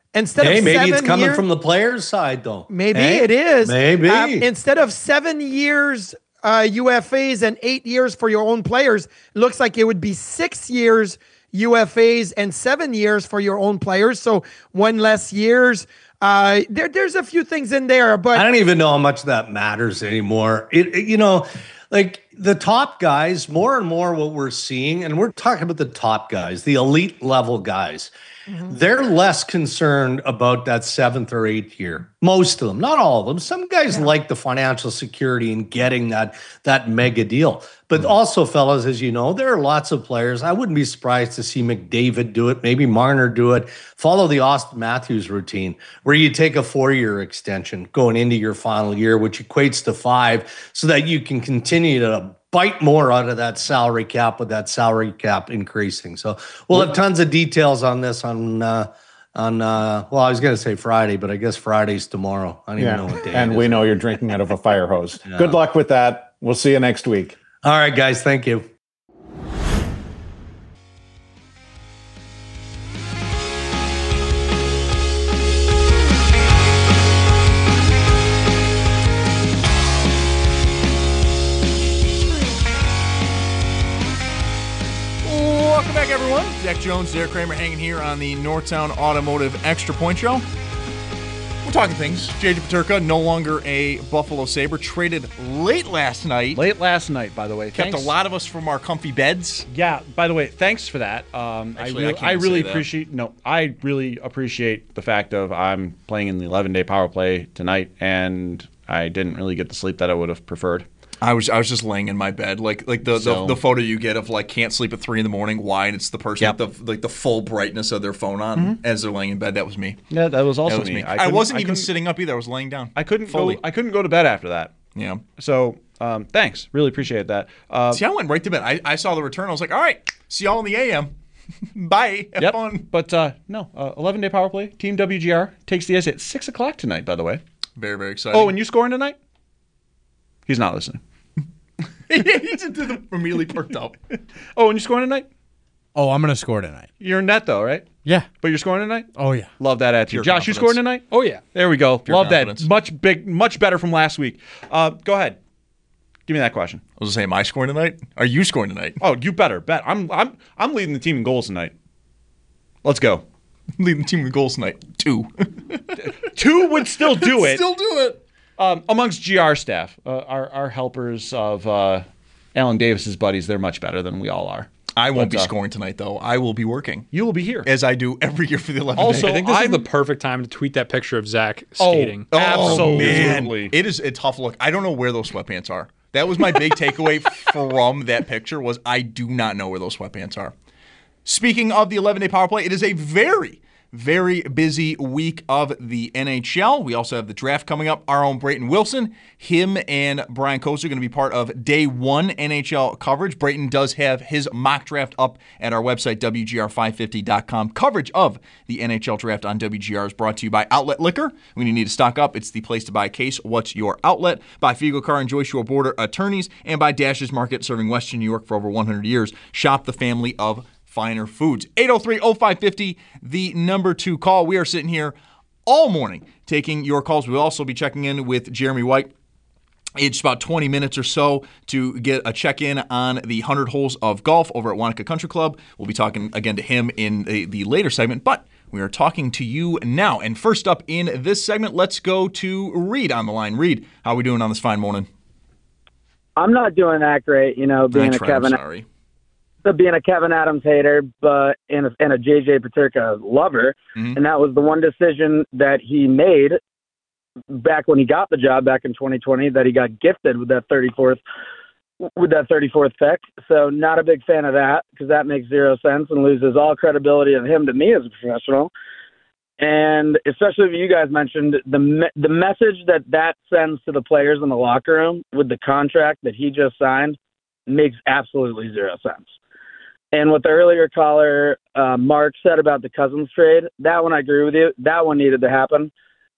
Instead hey, of maybe seven it's coming year, from the players' side, though. Maybe hey? it is. Maybe. Uh, instead of seven years uh, U F As and eight years for your own players, it looks like it would be six years U F As and seven years for your own players. So one less years. Uh, there, there's a few things in there, but I don't even know how much that matters anymore. It, it, you know, like the top guys, more and more what we're seeing, and we're talking about the top guys, the elite level guys. Mm-hmm. They're less concerned about that seventh or eighth year. Most of them, not all of them. Some guys yeah. like the financial security and getting that that mega deal. But mm-hmm. also, fellas, as you know, there are lots of players. I wouldn't be surprised to see McDavid do it, maybe Marner do it. Follow the Austin Matthews routine, where you take a four-year extension going into your final year, which equates to five, so that you can continue to bite more out of that salary cap with that salary cap increasing. So we'll have tons of details on this on uh, on uh, well, I was going to say Friday, but I guess Friday's tomorrow. I don't yeah. even know what day. And it is. we know you're drinking out of a fire hose. Yeah. Good luck with that. We'll see you next week. All right, guys. Thank you. Welcome back, everyone. Zach Jones, Derek Kramer hanging here on the Northtown Automotive Extra Point Show. We're talking things. J J Peterka, no longer a Buffalo Sabre, traded late last night. Late last night, by the way. Kept thanks. a lot of us from our comfy beds. Yeah, by the way, thanks for that. Um, Actually, I, I, re- can't I really say appreciate. No, I really appreciate the fact of I'm playing in the eleven-day power play tonight, and I didn't really get the sleep that I would have preferred. I was I was just laying in my bed, like like the, so, the the photo you get of like can't sleep at three in the morning. Why? And it's the person yep. with the like the full brightness of their phone on mm-hmm. as they're laying in bed. That was me. Yeah, that was also that was me. me. I, I wasn't I even sitting up either. I was laying down. I couldn't fully. go. I couldn't go to bed after that. Yeah. So um, thanks. Really appreciate that. Uh, see, I went right to bed. I, I saw the return. I was like, all right, see y'all in the A M. Bye. Have yep. fun. But uh, no, uh, eleven-day power play. Team W G R takes the ice at six o'clock tonight. By the way. Very very exciting. Oh, and you scoring tonight? He's not listening. He just immediately perked up. Oh, and you scoring tonight? Oh, I'm going to score tonight. You're in net, though, right? Yeah. But you're scoring tonight? Oh, yeah. Love that attitude. Pure Josh, confidence. you scoring tonight? Oh, yeah. There we go. Pure Love confidence. that. Much big, much better from last week. Uh, go ahead. Give me that question. I was going to say, am I scoring tonight? Are you scoring tonight? Oh, you better bet. I'm, I'm, I'm leading the team in goals tonight. Let's go. Leading the team in goals tonight. Two. Two would still do it. Still do it. Um, amongst G R staff, uh, our, our helpers of uh, Alan Davis's buddies, they're much better than we all are. I won't but, be uh, scoring tonight, though. I will be working. You will be here. As I do every year for the eleven Also, day. I think this I'm, is the perfect time to tweet that picture of Zach oh, skating. Oh, absolutely. man. It is a tough look. I don't know where those sweatpants are. That was my big takeaway from that picture was I do not know where those sweatpants are. Speaking of the eleven-day power play, it is a very, very busy week of the N H L. We also have the draft coming up. Our own Brayton Wilson, him and Brian Koza are going to be part of day one N H L coverage. Brayton does have his mock draft up at our website, W G R five fifty dot com. Coverage of the N H L draft on W G R is brought to you by Outlet Liquor. When you need to stock up, it's the place to buy a case. What's your outlet? By Figo Car and Joyce Shore Border Attorneys, and by Dash's Market, serving Western New York for over one hundred years. Shop the family of finer foods. eight oh three oh five fifty, the number two call. We are sitting here all morning taking your calls. We'll also be checking in with Jeremy White. It's about twenty minutes or so to get a check-in on the one hundred holes of golf over at Wanaka Country Club. We'll be talking again to him in the, the later segment, but we are talking to you now. And first up in this segment, let's go to Reed on the line. Reed, how are we doing on this fine morning? I'm not doing that great, you know, being a Kevin. I'm sorry. being a Kevin Adams hater, but and a, and a J J Peterka lover, mm-hmm. and that was the one decision that he made back when he got the job back in twenty twenty that he got gifted with that thirty-fourth with that thirty-fourth pick. So not a big fan of that because that makes zero sense and loses all credibility of him to me as a professional. And especially if you guys mentioned the me- the message that that sends to the players in the locker room with the contract that he just signed makes absolutely zero sense. And what the earlier caller, uh, Mark, said about the Cousins trade, that one I agree with you. That one needed to happen.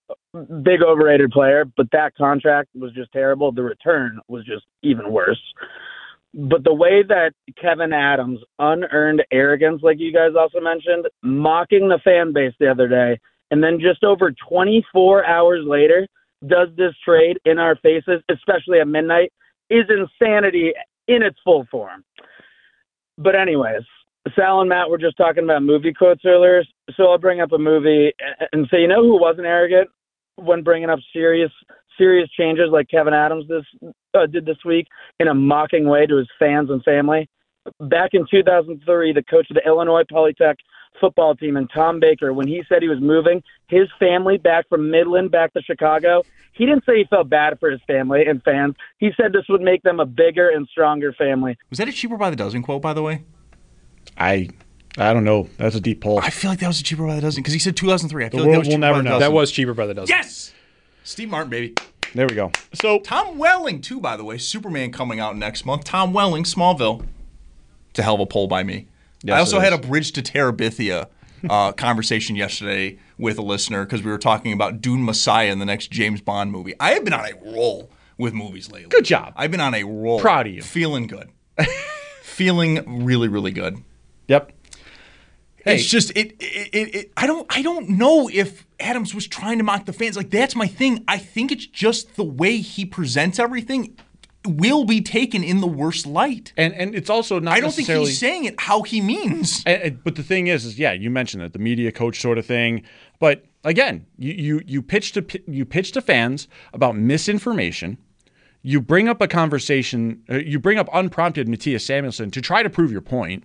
Big overrated player, but that contract was just terrible. The return was just even worse. But the way that Kevin Adams' unearned arrogance, like you guys also mentioned, mocking the fan base the other day and then just over twenty-four hours later does this trade in our faces, especially at midnight, is insanity in its full form. But anyways, Sal and Matt were just talking about movie quotes earlier, so I'll bring up a movie and say, you know who wasn't arrogant when bringing up serious serious changes like Kevin Adams this uh, did this week in a mocking way to his fans and family? Back in two thousand three, the coach of the Illinois Polytech football team, and Tom Baker, when he said he was moving his family back from Midland back to Chicago, he didn't say he felt bad for his family and fans. He said this would make them a bigger and stronger family. Was that a cheaper by the dozen quote, by the way? I I don't know. That's a deep pull. I feel like that was a cheaper by the dozen because he said two thousand three. I feel The like that world was will cheaper never by the know. dozen. That was cheaper by the dozen. Yes! Steve Martin, baby. There we go. So Tom Welling, too, by the way. Superman coming out next month. Tom Welling, Smallville. It's a hell of a poll by me. Yes, I also it had is. a Bridge to Terabithia uh, conversation yesterday with a listener because we were talking about Dune Messiah in the next James Bond movie. I have been on a roll with movies lately. Good job. I've been on a roll. Proud of you. Feeling good. Feeling really, really good. Yep. Hey. It's just it, it, it, it. I don't. I don't know if Adams was trying to mock the fans. Like that's my thing. I think it's just the way he presents everything will be taken in the worst light. And and it's also not. I don't think he's saying it how he means. And, and- but the thing is, is yeah, you mentioned it, the media coach sort of thing. But again, you you you pitch to you pitch to fans about misinformation. You bring up a conversation. Uh, you bring up unprompted Matthias Samuelson to try to prove your point.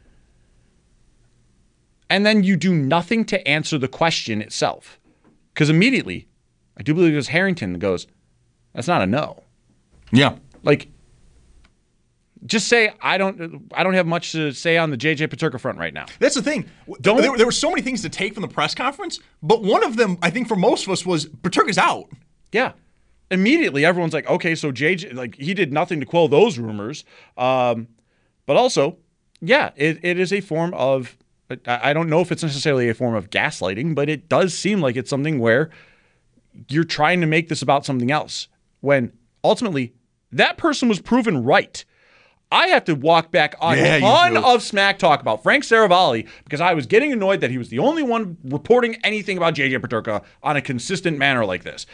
And then you do nothing to answer the question itself. Because immediately, I do believe it was Harrington that goes, that's not a no. Yeah. Like, just say, I don't I don't have much to say on the J J Peterka front right now. That's the thing. Don't- there, there were so many things to take from the press conference, but one of them, I think for most of us, was Peterka's out. Yeah. Immediately, everyone's like, okay, so J J, like, he did nothing to quell those rumors. Um, but also, yeah, it, it is a form of, I I don't know if it's necessarily a form of gaslighting, but it does seem like it's something where you're trying to make this about something else when ultimately that person was proven right. I have to walk back on Yeah, a you ton do. of smack talk about Frank Saravalli because I was getting annoyed that he was the only one reporting anything about J J Peterka on a consistent manner like this.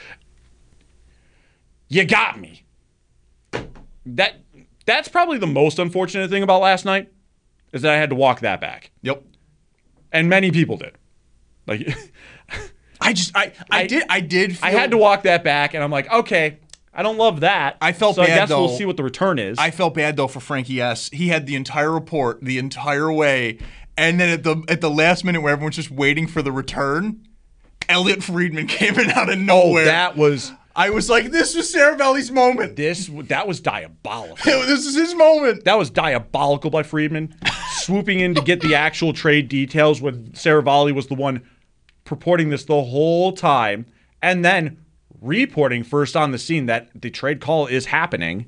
You got me. That that's probably the most unfortunate thing about last night is that I had to walk that back. Yep. And many people did. Like I just, I, I, I- did, I did. Feel, I had to walk that back, and I'm like, okay, I don't love that. I felt so bad, I guess though. we'll see what the return is. I felt bad though for Frankie S. He had the entire report the entire way, and then at the at the last minute where everyone's just waiting for the return, Elliot Friedman came in out of oh, nowhere. that was I was like, this was Saravalli's moment. this. That was diabolical. This is his moment. That was diabolical by Friedman, swooping in to get the actual trade details when Saravalli was the one purporting this the whole time, and then reporting first on the scene that the trade call is happening.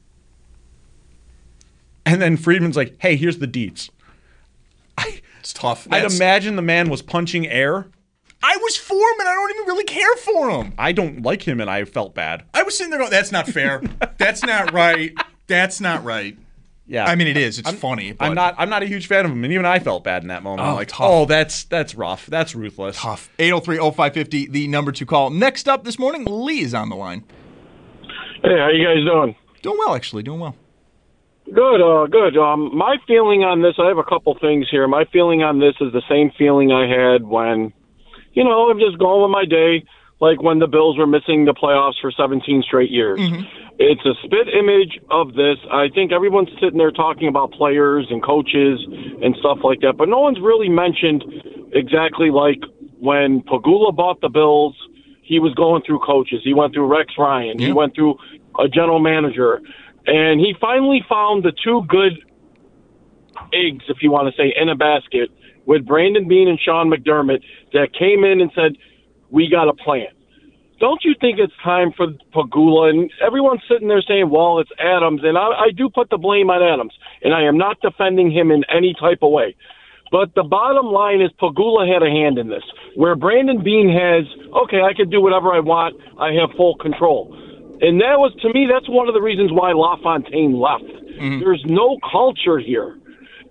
And then Friedman's like, hey, here's the deets. I, It's tough. I'd That's- imagine the man was punching air. I was for him, and I don't even really care for him. I don't like him, and I felt bad. I was sitting there going, that's not fair. That's not right. That's not right. Yeah, I mean, it is. It's funny. But I'm not. I'm not a huge fan of him, and even I felt bad in that moment. Oh, I'm like, tough. oh, that's that's rough. That's ruthless. Tough. eight oh three oh five five oh, the number two call. Next up this morning, Lee is on the line. Hey, how you guys doing? Doing well, actually. Doing well. Good, uh, good. Um, my feeling on this, I have a couple things here. My feeling on this is the same feeling I had when, you know, I'm just going with my day, like when the Bills were missing the playoffs for seventeen straight years. Mm-hmm. It's a spit image of this. I think everyone's sitting there talking about players and coaches and stuff like that, but no one's really mentioned exactly like when Pagula bought the Bills, he was going through coaches. He went through Rex Ryan. Yeah. He went through a general manager. And he finally found the two good eggs, if you want to say, in a basket with Brandon Beane and Sean McDermott that came in and said, we got a plan. Don't you think it's time for Pagula? And everyone's sitting there saying, well, it's Adams. And I, I do put the blame on Adams. And I am not defending him in any type of way. But the bottom line is Pagula had a hand in this, where Brandon Beane has, okay, I can do whatever I want. I have full control. And that was, to me, that's one of the reasons why LaFontaine left. Mm-hmm. There's no culture here.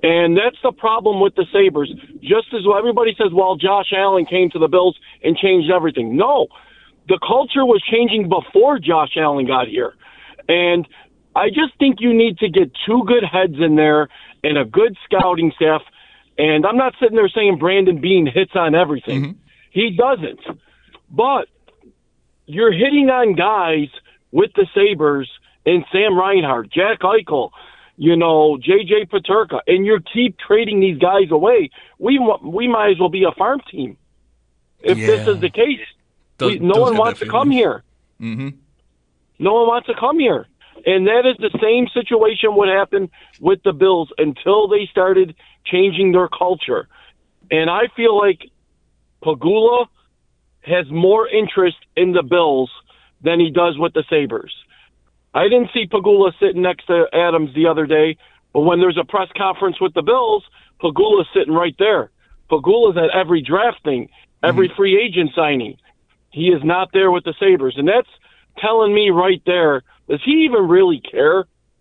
And that's the problem with the Sabres. Just as everybody says, well, Josh Allen came to the Bills and changed everything. No, the culture was changing before Josh Allen got here. And I just think you need to get two good heads in there and a good scouting staff. And I'm not sitting there saying Brandon Beane hits on everything. Mm-hmm. He doesn't. But you're hitting on guys with the Sabres and Sam Reinhart, Jack Eichel, you know, J J Peterka, and you keep trading these guys away. We we might as well be a farm team if yeah. this is the case. Does, we, no one wants to come here. Mm-hmm. No one wants to come here. And that is the same situation what happened with the Bills until they started changing their culture. And I feel like Pegula has more interest in the Bills than he does with the Sabres. I didn't see Pegula sitting next to Adams the other day, but when there's a press conference with the Bills, Pegula's sitting right there. Pegula's at every draft thing, every mm-hmm. free agent signing. He is not there with the Sabres, and that's telling me right there, does he even really care?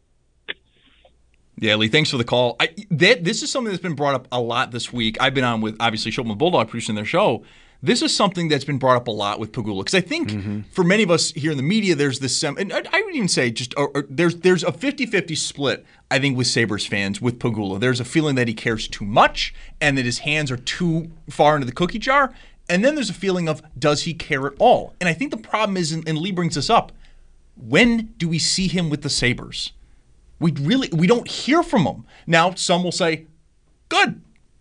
Yeah, Lee, thanks for the call. I, that, this is something that's been brought up a lot this week. I've been on with, obviously, Shulman Bulldog producing their show. This is something that's been brought up a lot with Pegula because I think mm-hmm. for many of us here in the media, there's this, sem- and I, I would even say just or, or there's there's a fifty-fifty split, I think, with Sabres fans with Pegula. There's a feeling that he cares too much and that his hands are too far into the cookie jar. And then there's a feeling of, does he care at all? And I think the problem is, and Lee brings this up, when do we see him with the Sabres? We really, we don't hear from him. Now, some will say, good.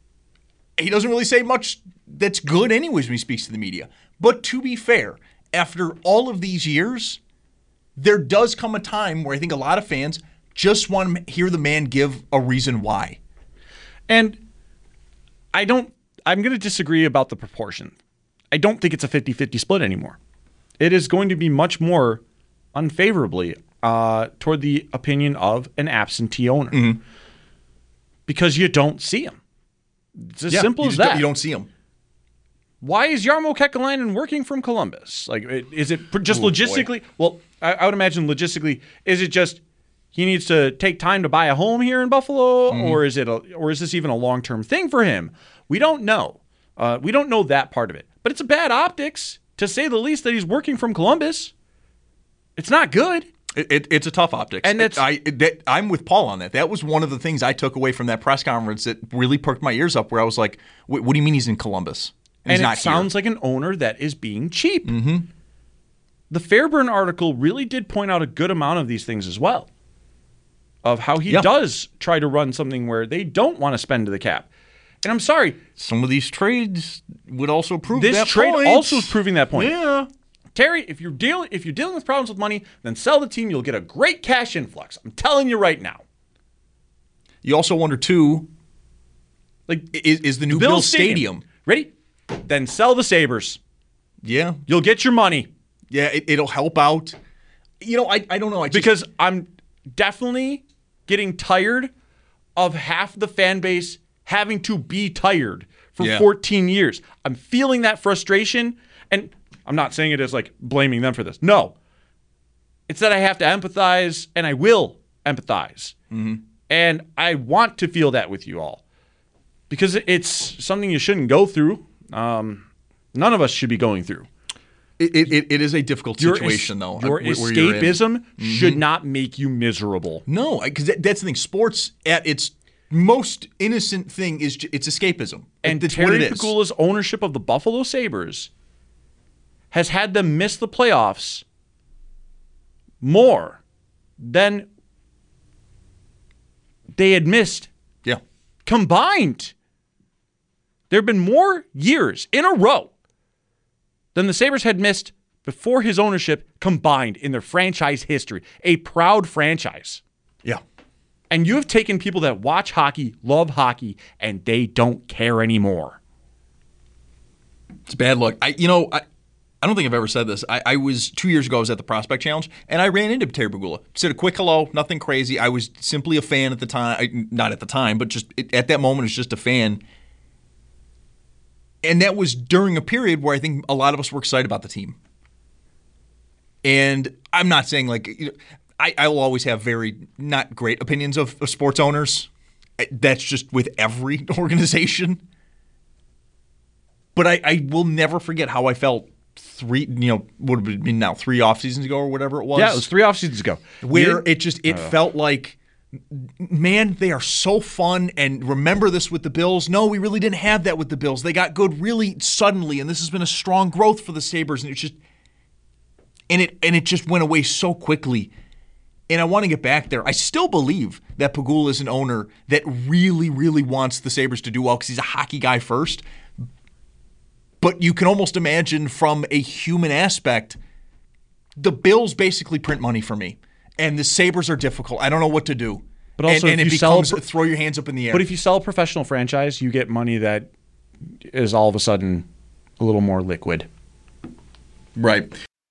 He doesn't really say much that's good anyways when he speaks to the media. But to be fair, after all of these years, there does come a time where I think a lot of fans just want to hear the man give a reason why. And I don't, I'm going to disagree about the proportion. I don't think it's a fifty-fifty split anymore. It is going to be much more unfavorably uh, toward the opinion of an absentee owner. Mm-hmm. Because you don't see him. It's as yeah, simple as that. that. You don't see him. Why is Jarmo Kekalainen working from Columbus? Like, is it just Ooh, logistically? Boy. Well, I, I would imagine logistically, is it just he needs to take time to buy a home here in Buffalo, mm-hmm. or is it, a, or is this even a long-term thing for him? We don't know. Uh, we don't know that part of it. But it's a bad optics, to say the least, that he's working from Columbus. It's not good. It, it, it's a tough optics. And that's, I, that, I'm with Paul on that. That was one of the things I took away from that press conference that really perked my ears up, where I was like, what, what do you mean he's in Columbus? And, and he's it not sounds here. like an owner that is being cheap. Mm-hmm. The Fairburn article really did point out a good amount of these things as well, of how he yep. does try to run something where they don't want to spend to the cap. And I'm sorry. Some of these trades would also prove this that trade point. also is proving that point. Yeah. Terry, if you're dealing if you're dealing with problems with money, then sell the team. You'll get a great cash influx. I'm telling you right now. You also wonder too, like is, is the new Bill Bills Stadium. Stadium? Ready? Then sell the Sabres. Yeah. You'll get your money. Yeah, it, it'll help out. You know, I, I don't know. I just, because I'm definitely getting tired of half the fan base having to be tired for yeah. fourteen years. I'm feeling that frustration, and I'm not saying it as like blaming them for this. No. It's that I have to empathize, and I will empathize. Mm-hmm. And I want to feel that with you all. Because it's something you shouldn't go through. Um, none of us should be going through. It, it, it is a difficult situation, your, though. Your where, escapism where mm-hmm. should not make you miserable. No, because that, that's the thing. Sports, at its most innocent thing, is it's escapism. And that's Terry what it is. Pegula's ownership of the Buffalo Sabres has had them miss the playoffs more than they had missed yeah. combined. There have been more years in a row than the Sabres had missed before his ownership combined in their franchise history. A proud franchise. Yeah. And you have taken people that watch hockey, love hockey, and they don't care anymore. It's bad luck. I, you know, I, I don't think I've ever said this. I, I was, two years ago, I was at the Prospect Challenge, and I ran into Terry Pegula. Said a quick hello, nothing crazy. I was simply a fan at the time. I, not at the time, but just it, at that moment, I was just a fan. And that was during a period where I think a lot of us were excited about the team. And I'm not saying like, you know, I, I will always have very not great opinions of, of sports owners. That's just with every organization. But I, I will never forget how I felt three, you know, would have been now three off seasons ago or whatever it was. Yeah, it was three off seasons ago. Where You- it just it Uh. felt like, man, they are so fun. And remember this with the Bills? No, we really didn't have that with the Bills. They got good really suddenly, and this has been a strong growth for the Sabres. And it's just, and it and it just went away so quickly. And I want to get back there. I still believe that Pegula is an owner that really, really wants the Sabres to do well because he's a hockey guy first. But you can almost imagine from a human aspect, the Bills basically print money for me. And the Sabres are difficult. I don't know what to do. But also, and, and if it you sell a becomes pro- throw your hands up in the air. But if you sell a professional franchise, you get money that is all of a sudden a little more liquid. Right.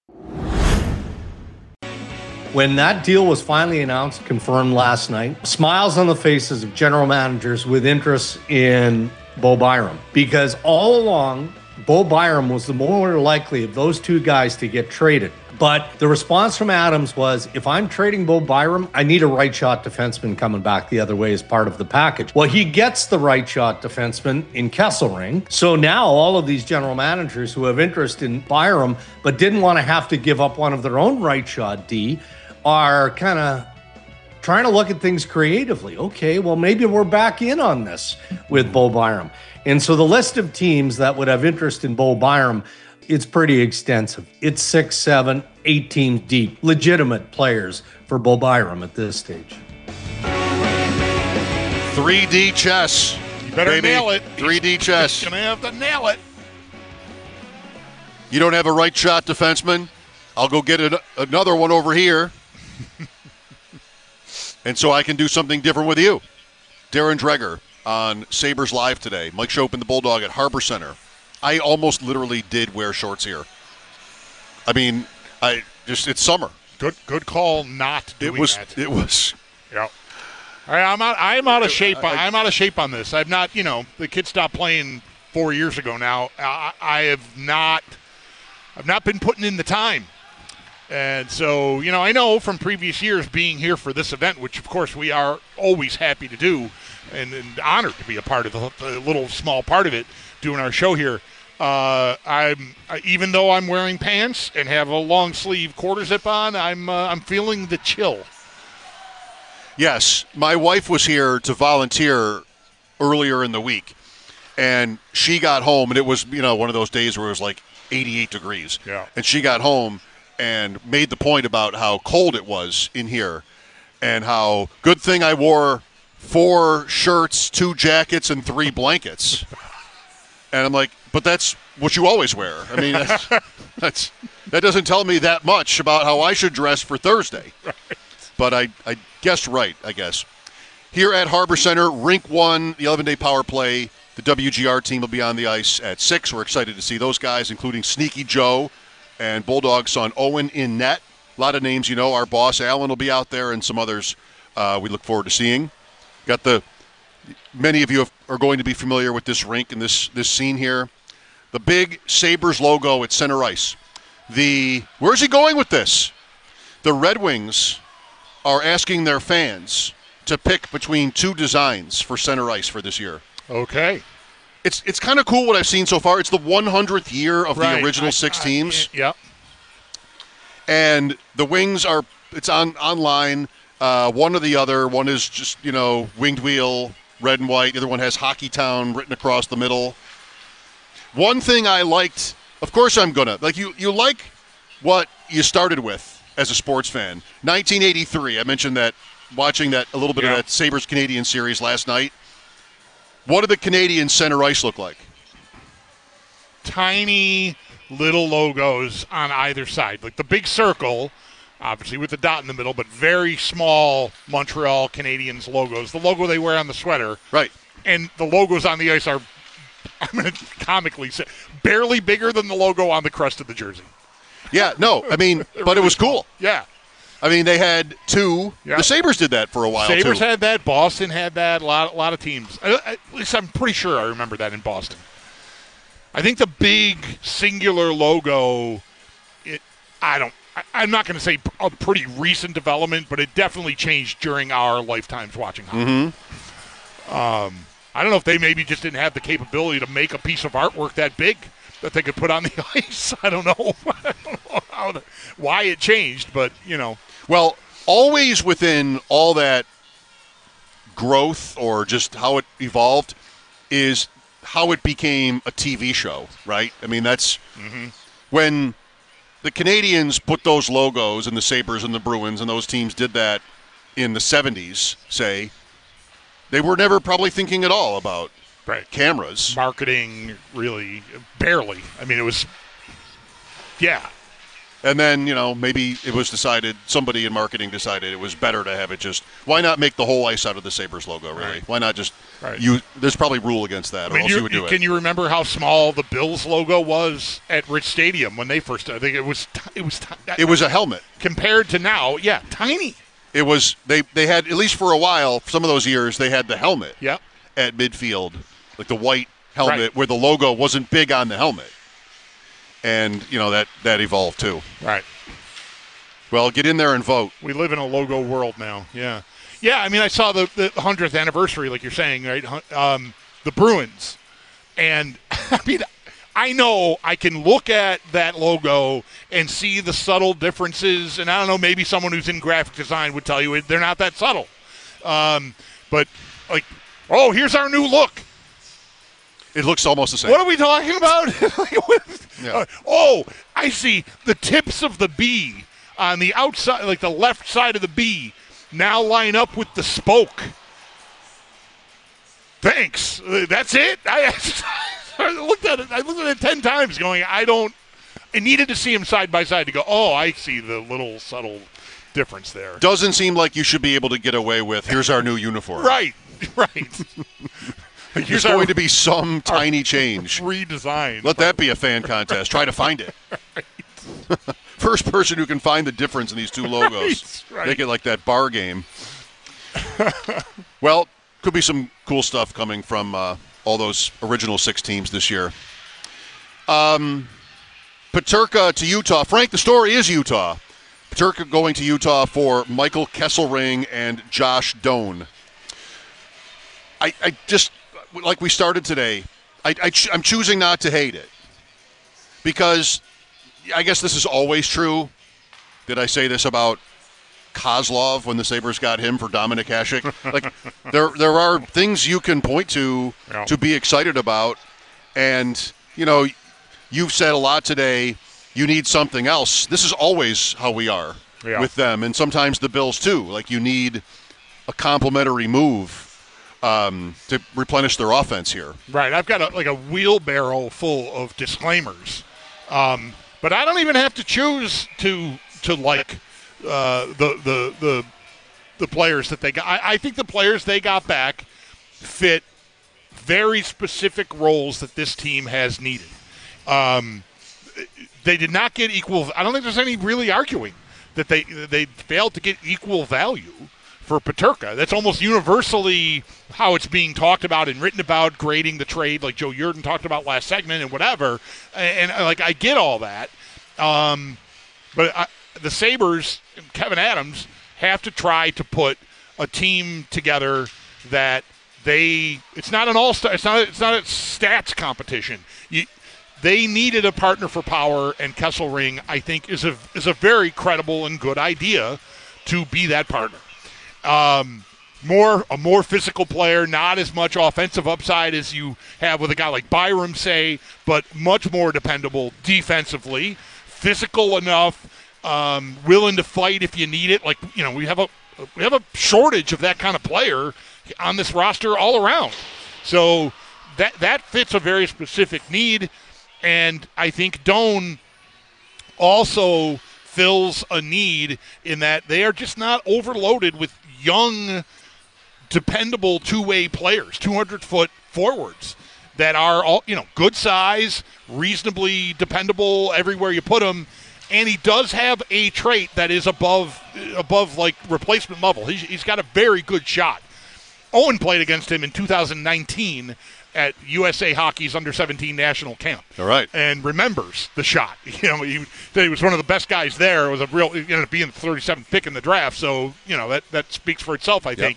When that deal was finally announced, confirmed last night, smiles on the faces of general managers with interest in Bo Byram. Because all along, Bo Byram was the more likely of those two guys to get traded. But the response from Adams was, if I'm trading Bo Byram, I need a right shot defenseman coming back the other way as part of the package. Well, he gets the right shot defenseman in Kesselring. So now all of these general managers who have interest in Byram but didn't want to have to give up one of their own right shot D are kind of trying to look at things creatively. Okay, well, maybe we're back in on this with Bo Byram. And so the list of teams that would have interest in Bo Byram, it's pretty extensive. It's six, seven, eight teams deep, legitimate players for Bo Byram at this stage. three D chess. You better baby. nail it. three D chess. He's going to have to nail it. You don't have a right shot defenseman? I'll go get an, another one over here. And so I can do something different with you. Darren Dreger on Sabres Live today. Mike Schopp and the Bulldog at Harbor Center. I almost literally did wear shorts here. I mean, I just it's summer. Good good call not doing it was, that. It was. Yeah. All right, I'm out, I'm out of shape. I, I'm out of shape on this. I've not, you know, the kid stopped playing four years ago now. I, I have not, I've not been putting in the time. And so, you know, I know from previous years being here for this event, which, of course, we are always happy to do and, and honored to be a part of the, the little small part of it, doing our show here. Uh, I'm even though I'm wearing pants and have a long sleeve quarter zip on, I'm uh, I'm feeling the chill. Yes, my wife was here to volunteer earlier in the week, and she got home, and it was, you know, one of those days where it was like eighty-eight degrees. Yeah. And she got home and made the point about how cold it was in here and how good thing I wore four shirts, two jackets, and three blankets. And I'm like, but that's what you always wear. I mean, that's, that's that doesn't tell me that much about how I should dress for Thursday. Right. But I, I guessed right, I guess. Here at Harbor Center, Rink one, the eleven-day power play. The W G R team will be on the ice at six. We're excited to see those guys, including Sneaky Joe and Bulldog son Owen in net. A lot of names you know. Our boss, Alan, will be out there, and some others uh, we look forward to seeing. Got the many of you have, are going to be familiar with this rink and this this scene here. The big Sabres logo at center ice. The where's he going with this? The Red Wings are asking their fans to pick between two designs for center ice for this year. Okay. It's it's kind of cool what I've seen so far. It's the one hundredth year of Right. the original I- six I- teams. Yep. And the Wings are, it's on online, uh, one or the other. One is just, you know, winged wheel, red and white. The other one has Hockey Town written across the middle. One thing I liked, of course I'm going to, like you, you like what you started with as a sports fan. nineteen eighty-three, I mentioned that, watching that a little bit Yeah. of that Sabres-Canadian series last night. What did the Canadian center ice look like? Tiny little logos on either side. Like the big circle, obviously with the dot in the middle, but very small Montreal Canadiens logos. The logo they wear on the sweater. Right. And the logos on the ice are, I'm going to comically say, barely bigger than the logo on the crest of the jersey. Yeah, no, I mean, but it was cool. Yeah. I mean, they had two. Yeah. The Sabres did that for a while, Sabres too. had that. Boston had that. A lot, a lot of teams. At least I'm pretty sure I remember that in Boston. I think the big singular logo, it, I don't, I, I'm not going to say a pretty recent development, but it definitely changed during our lifetimes watching hockey. Mm-hmm. Um, I don't know if they maybe just didn't have the capability to make a piece of artwork that big that they could put on the ice. I don't know, I don't know how the, why it changed, but, you know. Well, always within all that growth or just how it evolved is how it became a T V show, right? I mean, that's mm-hmm. when the Canadians put those logos and the Sabres and the Bruins and those teams did that in the seventies, say, they were never probably thinking at all about right. cameras. Marketing, really, barely. I mean, it was, yeah. And then, you know, maybe it was decided, somebody in marketing decided it was better to have it just, why not make the whole ice out of the Sabres logo, really? Right. Why not just, right. you? There's probably a rule against that, I mean, or else you, you would do can it. you remember how small the Bills logo was at Rich Stadium when they first, I think it was, it was, it was a helmet. Compared to now, yeah, tiny. It was, they, they had, at least for a while, some of those years, they had the helmet yep. at midfield, like the white helmet right. where the logo wasn't big on the helmet. And, you know, that, that evolved too. Right. Well, get in there and vote. We live in a logo world now, yeah. Yeah, I mean, I saw the, the hundredth anniversary, like you're saying, right? Um, the Bruins. And, I mean, I know I can look at that logo and see the subtle differences, and I don't know, maybe someone who's in graphic design would tell you they're not that subtle. Um, but, like, oh, here's our new look. It looks almost the same. What are we talking about? yeah. uh, oh, I see the tips of the B on the outside, like the left side of the B, now line up with the spoke. Thanks. Uh, that's it. I, I looked at it. I looked at it ten times, going, I don't. I needed to see them side by side to go, oh, I see the little subtle difference there. Doesn't seem like you should be able to get away with. Here's our new uniform. Right. Right. There's going to be some tiny change. Redesign. Let that be a fan contest. Try to find it. Right. First person who can find the difference in these two logos. Right, right. Make it like that bar game. Well, could be some cool stuff coming from uh, all those original six teams this year. Um, Peterka to Utah. Frank, the story is Utah. Peterka going to Utah for Michael Kesselring and Josh Doan. I, I just... Like we started today, I, I ch- I'm choosing not to hate it because I guess this is always true. Did I say this about Kozlov when the Sabres got him for Dominik Hasek? Like there there are things you can point to yeah. to be excited about, and you know you've said a lot today. You need something else. This is always how we are yeah. with them, and sometimes the Bills too. Like you need a complementary move. Um, to replenish their offense here. Right. I've got a, like a wheelbarrow full of disclaimers. Um, but I don't even have to choose to to like uh, the, the the the players that they got. I, I think the players they got back fit very specific roles that this team has needed. Um, they did not get equal. I don't think there's any really arguing that they they failed to get equal value for Peterka. That's almost universally how it's being talked about and written about, grading the trade, like Joe Yerdon talked about last segment and whatever. And, and like, I get all that. Um, but I, the Sabres, Kevin Adams, have to try to put a team together that they, it's not an all-star, it's not, it's not a stats competition. You, they needed a partner for power, and Kesselring, I think, is a, is a very credible and good idea to be that partner. Um, more a more physical player, not as much offensive upside as you have with a guy like Byram, say, but much more dependable defensively, physical enough, um, willing to fight if you need it. Like, you know, we have a we have a shortage of that kind of player on this roster all around. So that that fits a very specific need, and I think Doan also fills a need in that they are just not overloaded with young, dependable two-way players, two hundred foot forwards that are all, you know, good size, reasonably dependable everywhere you put them. And he does have a trait that is above, above like replacement level. He's, he's got a very good shot. Owen played against him in two thousand nineteen at U S A Hockey's under seventeen national camp. All right. And remembers the shot. You know, he, he was one of the best guys there. It was a real, he ended up being the thirty-seventh pick in the draft. So, you know, that, that speaks for itself, I think. Yep.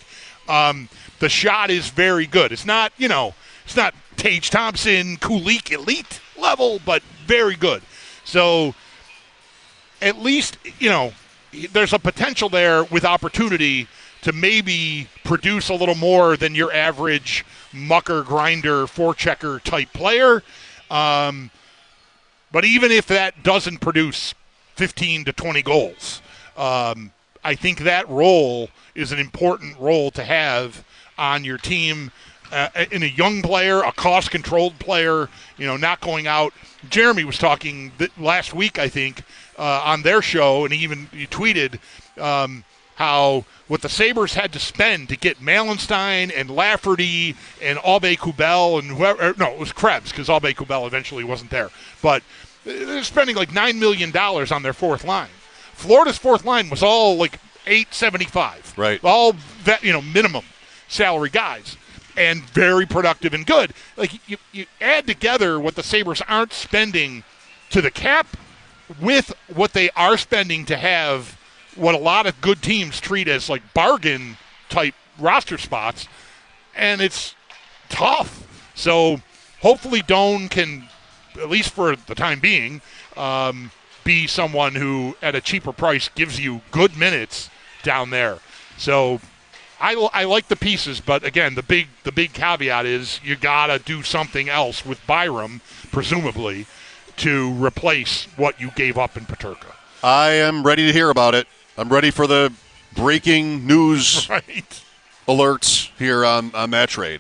Um, the shot is very good. It's not, you know, it's not Tage Thompson, Kulik elite level, but very good. So at least, you know, there's a potential there with opportunity to maybe produce a little more than your average mucker, grinder, forechecker type player. Um, but even if that doesn't produce fifteen to twenty goals, um, I think that role is an important role to have on your team. Uh, in a young player, a cost-controlled player, you know, not going out. Jeremy was talking th- last week, I think, uh, on their show, and he even he tweeted um, how what the Sabres had to spend to get Malenstein and Lafferty and Aube-Kubel and whoever. No, it was Krebs, because Aube-Kubel eventually wasn't there. But they're spending like nine million dollars on their fourth line. Florida's fourth line was all like eight seventy-five. Right. All that, you know, minimum salary guys. And very productive and good. Like, you, you add together what the Sabres aren't spending to the cap with what they are spending to have what a lot of good teams treat as, like, bargain-type roster spots, and it's tough. So hopefully Doan can, at least for the time being, um, be someone who, at a cheaper price, gives you good minutes down there. So I, I like the pieces, but again, the big the big caveat is you gotta do something else with Byram, presumably, to replace what you gave up in Peterka. I am ready to hear about it. I'm ready for the breaking news right. alerts here on, on that trade.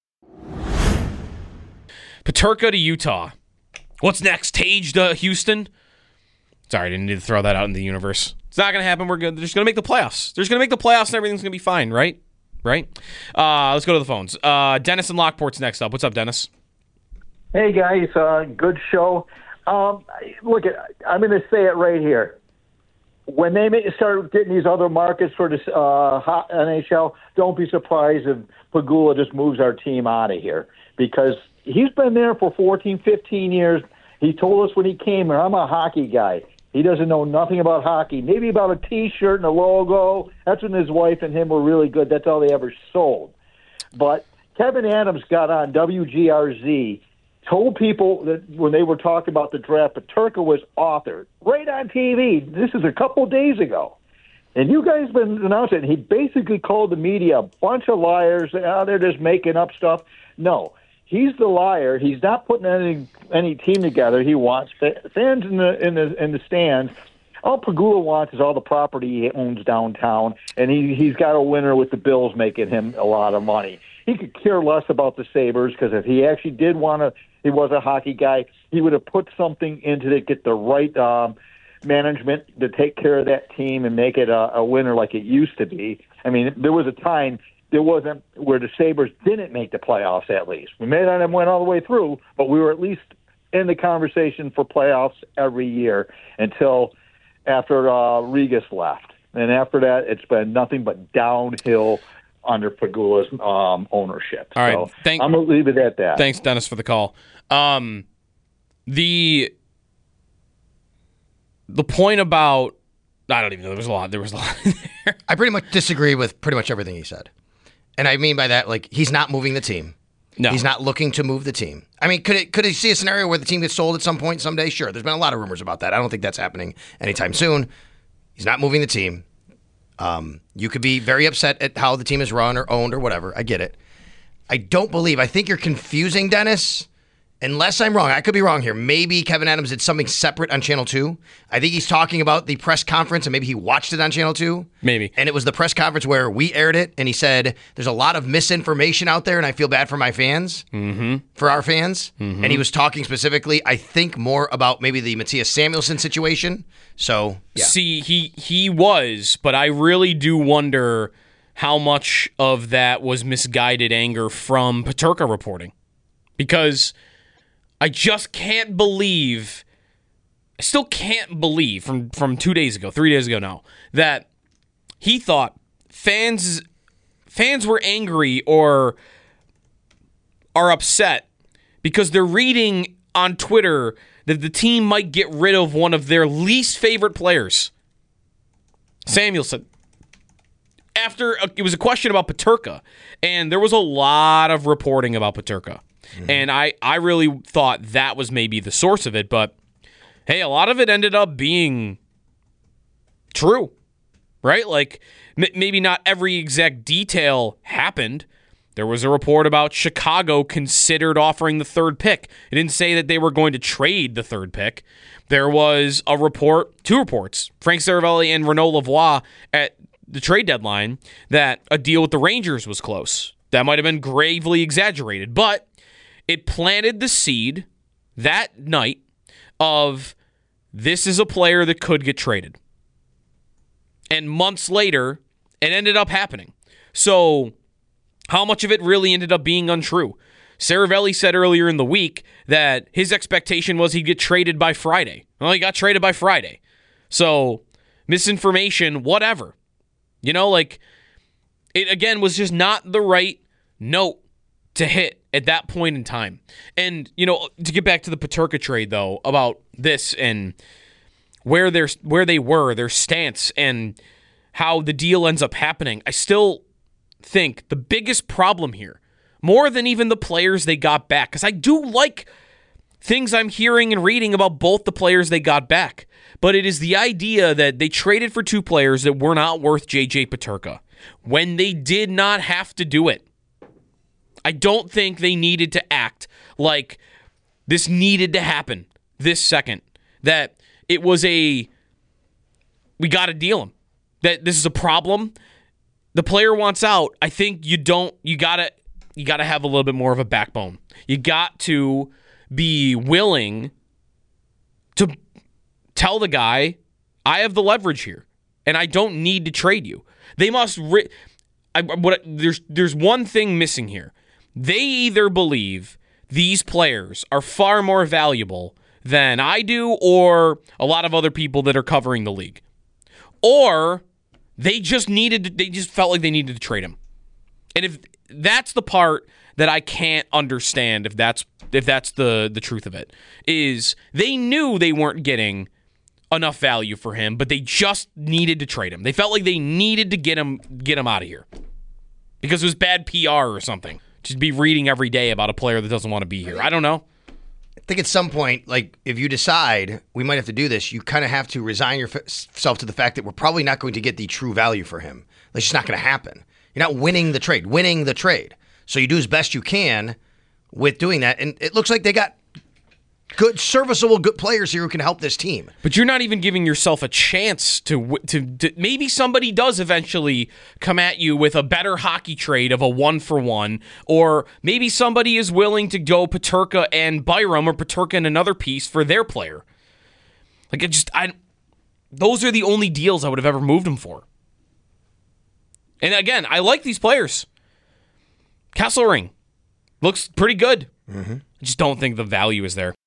Peterka to Utah. What's next? Tage to Houston? Sorry, I didn't need to throw that out in the universe. It's not going to happen. We're good. They're just going to make the playoffs. They're just going to make the playoffs and everything's going to be fine, right? Right? Uh, let's go to the phones. Uh, Dennis in Lockport's next up. What's up, Dennis? Hey, guys. Uh, good show. Um, look, I'm going to say it right here. When they make, start getting these other markets for this uh, N H L, don't be surprised if Pegula just moves our team out of here, because he's been there for fourteen, fifteen years. He told us when he came here, I'm a hockey guy. He doesn't know nothing about hockey. Maybe about a T-shirt and a logo. That's when his wife and him were really good. That's all they ever sold. But Kevin Adams got on W G R Z, told people that when they were talking about the draft, Peterka was authored right on T V. This is a couple days ago. And you guys been announcing it. He basically called the media a bunch of liars. Oh, they're just making up stuff. No. He's the liar. He's not putting any any team together. He wants fans in the in the in the stands. All Pegula wants is all the property he owns downtown, and he he's got a winner with the Bills making him a lot of money. He could care less about the Sabres, because if he actually did want to, he was a hockey guy, he would have put something into it, get the right um, management to take care of that team and make it a, a winner like it used to be. I mean, there was a time. There wasn't where the Sabres didn't make the playoffs, at least. We may not have went all the way through, but we were at least in the conversation for playoffs every year until after uh, Regas left. And after that, it's been nothing but downhill under Pegula's um, ownership. All right. So Thank, I'm going to leave it at that. Thanks, Dennis, for the call. Um, the the point about, I don't even know, there was a lot. There was a lot in there. I pretty much disagree with pretty much everything he said. And I mean by that, like, he's not moving the team. No. He's not looking to move the team. I mean, could it could he see a scenario where the team gets sold at some point someday? Sure. There's been a lot of rumors about that. I don't think that's happening anytime soon. He's not moving the team. Um, you could be very upset at how the team is run or owned or whatever. I get it. I don't believe. I think you're confusing, Dennis. Unless I'm wrong, I could be wrong here. Maybe Kevin Adams did something separate on Channel two. I think he's talking about the press conference, and maybe he watched it on Channel two. Maybe. And it was the press conference where we aired it, and he said, there's a lot of misinformation out there, and I feel bad for my fans, mm-hmm. for our fans. Mm-hmm. And he was talking specifically, I think, more about maybe the Matthias Samuelsson situation. So, yeah. See, he, he was, but I really do wonder how much of that was misguided anger from Peterka reporting. Because I just can't believe, I still can't believe from, from two days ago, three days ago now, that he thought fans fans were angry or are upset because they're reading on Twitter that the team might get rid of one of their least favorite players, Samuelsson. after a, it was a question about Peterka, and there was a lot of reporting about Peterka. Mm-hmm. And I, I really thought that was maybe the source of it, but hey, a lot of it ended up being true, right? Like, m- maybe not every exact detail happened. There was a report about Chicago considered offering the third pick. It didn't say that they were going to trade the third pick. There was a report, two reports, Frank Saravelli and Renaud Lavoie at the trade deadline, that a deal with the Rangers was close. That might have been gravely exaggerated, but it planted the seed that night of this is a player that could get traded. And months later, it ended up happening. So how much of it really ended up being untrue? Saravelli said earlier in the week that his expectation was he'd get traded by Friday. Well, he got traded by Friday. So misinformation, whatever. You know, like, it again was just not the right note to hit at that point in time. And, you know, to get back to the Peterka trade, though, about this and where they're, where they were, their stance, and how the deal ends up happening, I still think the biggest problem here, more than even the players they got back, because I do like things I'm hearing and reading about both the players they got back, but it is the idea that they traded for two players that were not worth J J Peterka when they did not have to do it. I don't think they needed to act like this needed to happen this second. That it was a, we got to deal him. That this is a problem. The player wants out. I think you don't, you got to, you got to have a little bit more of a backbone. You got to be willing to tell the guy, I have the leverage here, and I don't need to trade you. They must, ri- I, what, there's, there's one thing missing here. They either believe these players are far more valuable than I do or a lot of other people that are covering the league, or they just needed to, they just felt like they needed to trade him. And if that's the part that I can't understand, if that's if that's the the truth of it, is they knew they weren't getting enough value for him, but they just needed to trade him. They felt like they needed to get him get him out of here because it was bad P R or something. Just be reading every day about a player that doesn't want to be here. I don't know. I think at some point, like, if you decide we might have to do this, you kind of have to resign yourself to the fact that we're probably not going to get the true value for him. It's just not going to happen. You're not winning the trade, winning the trade. So you do as best you can with doing that. And it looks like they got good, serviceable, good players here who can help this team. But you're not even giving yourself a chance to, to, to maybe somebody does eventually come at you with a better hockey trade of a one for one, or maybe somebody is willing to go Peterka and Byram or Peterka and another piece for their player. Like, it just, I, those are the only deals I would have ever moved them for. And again, I like these players. Kesselring looks pretty good. Mm-hmm. I just don't think the value is there.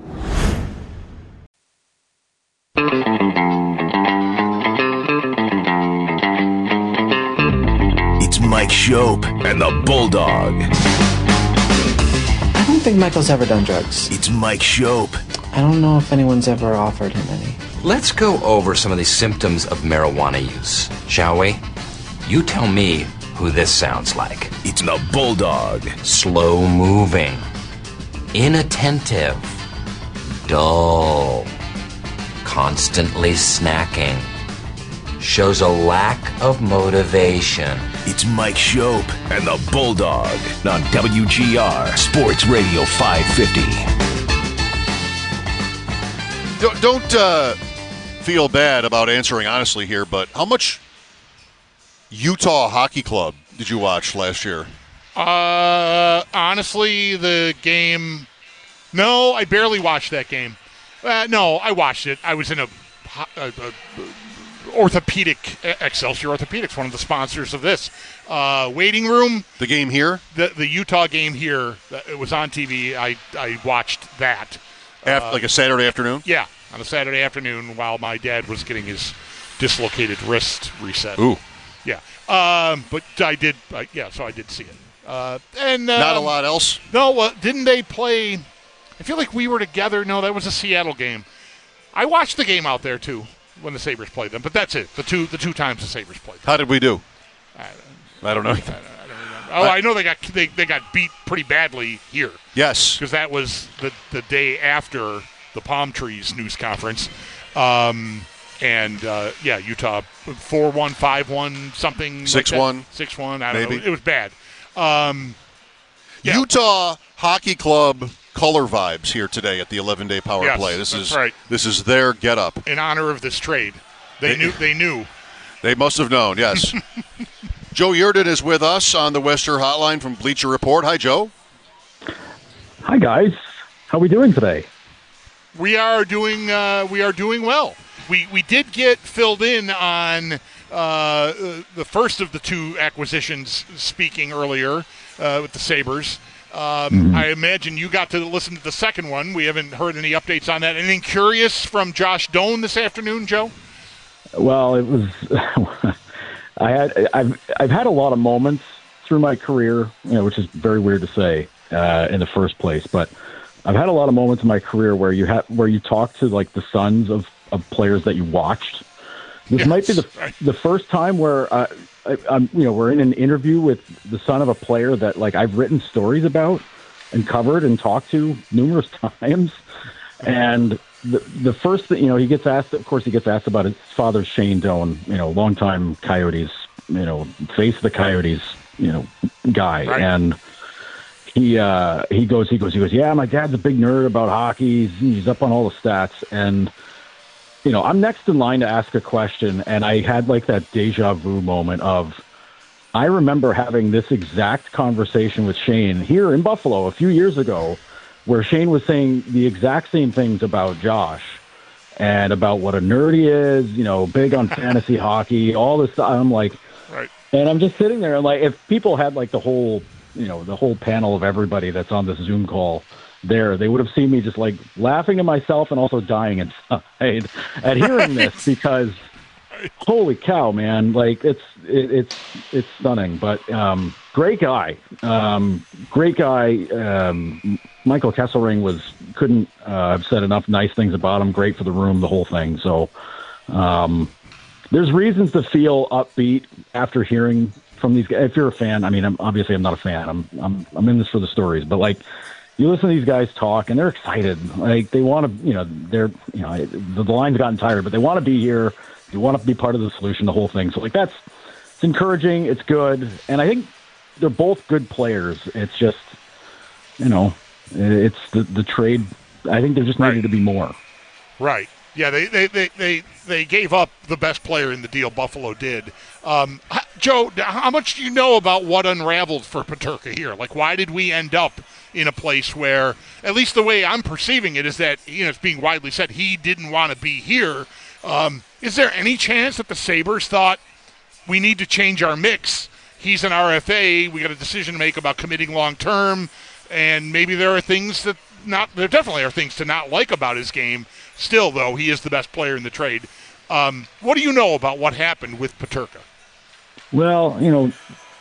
It's Mike Schopp and the Bulldog. I don't think Michael's ever done drugs. It's Mike Schopp. I don't know if anyone's ever offered him any. Let's go over some of the symptoms of marijuana use, shall we? You tell me who this sounds like. It's the Bulldog. Slow moving, inattentive, dull, constantly snacking, shows a lack of motivation. It's Mike Schopp and the Bulldog on W G R Sports Radio five fifty. Don't, don't uh, feel bad about answering honestly here, but how much Utah Hockey Club did you watch last year? Uh, honestly, the game. No, I barely watched that game. Uh, no, I watched it. I was in a, a, a orthopedic Excelsior Orthopedics, one of the sponsors of this uh, waiting room. The game here, the the Utah game here. It was on T V. I I watched that. After, uh, like a Saturday afternoon. Yeah, on a Saturday afternoon while my dad was getting his dislocated wrist reset. Ooh. Yeah, um, but I did. Uh, yeah, so I did see it. Uh, and um, not a lot else. No, uh, didn't they play? I feel like we were together. No, that was a Seattle game. I watched the game out there too when the Sabres played them, but that's it. The two the two times the Sabres played them. How did we do? I don't know. I don't, I don't remember. Oh, I know they got they, they got beat pretty badly here. Yes, because that was the the day after the Palm Trees news conference, um, and uh, yeah, Utah four one, five one, something six like one, six one. I don't maybe. know. It was bad. Um, yeah. Utah Hockey Club color vibes here today at the eleven-day power Yes, play. This that's is right. This is their get up in honor of this trade. They, they knew. They knew. They must have known. Yes. Joe Yerdon is with us on the Wester Hotline from Bleacher Report. Hi, Joe. Hi, guys. How are we doing today? We are doing. Uh, we are doing well. We we did get filled in on uh, the first of the two acquisitions. Speaking earlier uh, with the Sabres. Um, mm-hmm. I imagine you got to listen to the second one. We haven't heard any updates on that. Anything curious from Josh Doan this afternoon, Joe? Well, it was. I had. I've. I've had a lot of moments through my career, you know, which is very weird to say uh, in the first place. But I've had a lot of moments in my career where you have where you talk to like the sons of, of players that you watched. This yes. might be the the first time where. Uh, I, I'm, you know, we're in an interview with the son of a player that, like, I've written stories about and covered and talked to numerous times. And the the first thing, you know, he gets asked, of course, he gets asked about his father, Shane Doan, you know, longtime Coyotes, you know, face of the Coyotes, you know, guy. Right. And he uh, he goes, he goes, he goes, yeah, my dad's a big nerd about hockey. He's, he's up on all the stats. And you know, I'm next in line to ask a question, and I had like that deja vu moment of, I remember having this exact conversation with Shane here in Buffalo a few years ago, where Shane was saying the exact same things about Josh and about what a nerd he is, you know, big on fantasy hockey, all this stuff. I'm like, right. And I'm just sitting there and like, if people had like the whole, you know, the whole panel of everybody that's on this Zoom call there, they would have seen me just like laughing to myself and also dying inside at hearing this, because holy cow, man, like it's it, it's it's stunning. But um great guy, um great guy. um Michael Kesselring was couldn't uh, have said enough nice things about him. Great for the room, the whole thing. So um there's reasons to feel upbeat after hearing from these guys. If you're a fan, I mean, I'm obviously I'm not a fan, i'm i'm, I'm in this for the stories, but like, you listen to these guys talk, and they're excited. Like, they want to, you know, they're, you know, the, the line's gotten tired, but they want to be here. They want to be part of the solution, the whole thing. So, like, that's, it's encouraging. It's good. And I think they're both good players. It's just, you know, it's the, the trade. I think there just needed right. to be more. Right. Yeah, they, they, they, they, they gave up the best player in the deal, Buffalo did. Um, Joe, how much do you know about what unraveled for Peterka here? Like, why did we end up in a place where, at least the way I'm perceiving it, is that, you know, it's being widely said he didn't want to be here. Um, is there any chance that the Sabres thought, we need to change our mix? He's an R F A. We got a decision to make about committing long-term, and maybe there are things that not, there definitely are things to not like about his game. Still, though, he is the best player in the trade. Um, what do you know about what happened with Peterka? Well, you know,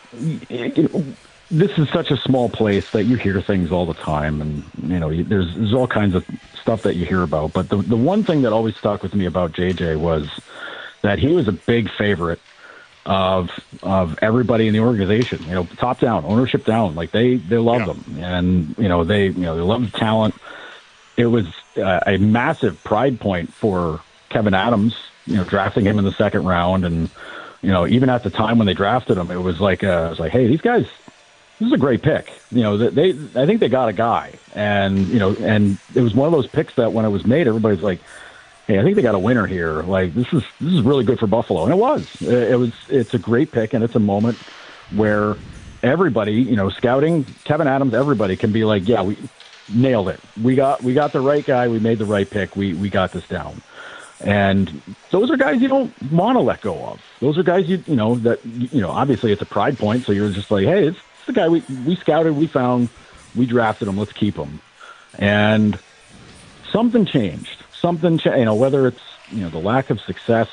it, it, this is such a small place that you hear things all the time, and you know, you, there's there's all kinds of stuff that you hear about. But the the one thing that always stuck with me about J J was that he was a big favorite of of everybody in the organization. You know, top down, ownership down, like they they loved yeah. him, and you know they you know they loved the talent. It was uh, a massive pride point for Kevin Adams, you know, drafting him in the second round, and you know, even at the time when they drafted him, it was like, uh, it was like, hey, these guys, this is a great pick. You know, they, I think they got a guy, and you know, and it was one of those picks that when it was made, everybody's like, hey, I think they got a winner here. Like, this is this is really good for Buffalo, and it was. It was. It's a great pick, and it's a moment where everybody, you know, scouting, Kevin Adams, everybody can be like, yeah, we nailed it. We got we got the right guy. We made the right pick. We we got this down. And those are guys you don't want to let go of. Those are guys you you know that you know. Obviously, it's a pride point. So you're just like, hey, it's, it's the guy we we scouted, we found, we drafted him. Let's keep him. And something changed. Something changed. You know, whether it's you know the lack of success,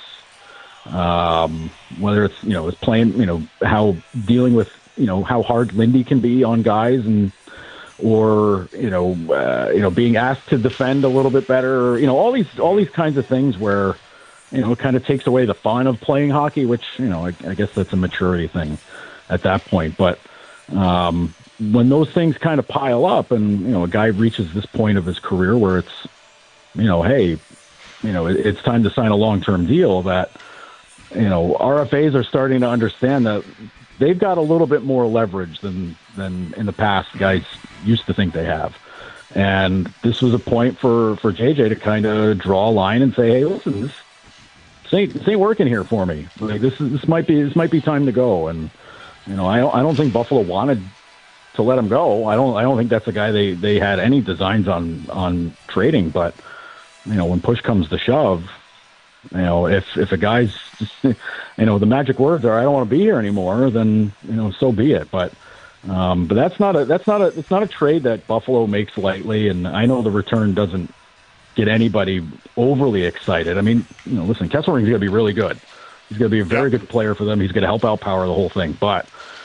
um, whether it's you know it's playing, you know how dealing with you know how hard Lindy can be on guys, and or you know, uh, you know, being asked to defend a little bit better, or, you know, all these all these kinds of things where you know, it kind of takes away the fun of playing hockey, which, you know, I, I guess that's a maturity thing at that point. But um, when those things kind of pile up and, you know, a guy reaches this point of his career where it's, you know, hey, you know, it, it's time to sign a long-term deal, that, you know, R F As are starting to understand that they've got a little bit more leverage than, than in the past guys used to think they have. And this was a point for, for J J to kind of draw a line and say, hey, listen, this, this, ain't, this ain't working here for me. Like, this is, this might be, this might be time to go. And, you know, I don't, I don't think Buffalo wanted to let him go. I don't, I don't think that's a guy they, they had any designs on, on trading, but, you know, when push comes to shove, you know, if, if a guy's, just, you know, the magic words are, I don't want to be here anymore, then, you know, so be it. But, Um, but that's not a that's not a it's not a trade that Buffalo makes lightly, and I know the return doesn't get anybody overly excited. I mean, you know, listen, Kesselring's going to be really good. He's going to be a very good player for them. He's going to help outpower the whole thing. But,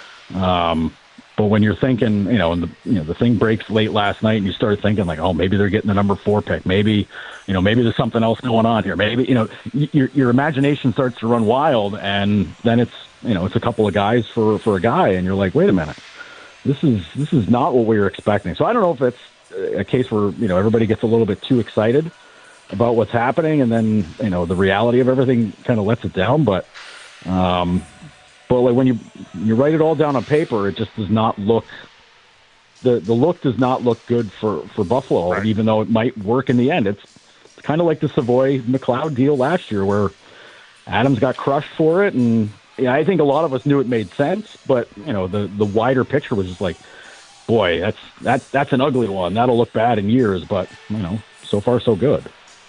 um, but when you're thinking, you know, and the you know the thing breaks late last night, and you start thinking like, oh, maybe they're getting the number four pick. Maybe, you know, maybe there's something else going on here. Maybe, you know, your your imagination starts to run wild, and then it's you know it's a couple of guys for for a guy, and you're like, wait a minute. This is this is not what we were expecting. So I don't know if it's a case where, you know, everybody gets a little bit too excited about what's happening, and then, you know, the reality of everything kind of lets it down. But um, but like when you you write it all down on paper, it just does not look the the look does not look good for for Buffalo, right. Even though it might work in the end. It's, it's kind of like the Savoy McLeod deal last year, where Adams got crushed for it, and yeah, I think a lot of us knew it made sense, but you know, the, the wider picture was just like, boy, that's that that's an ugly one. That'll look bad in years, but you know, so far so good.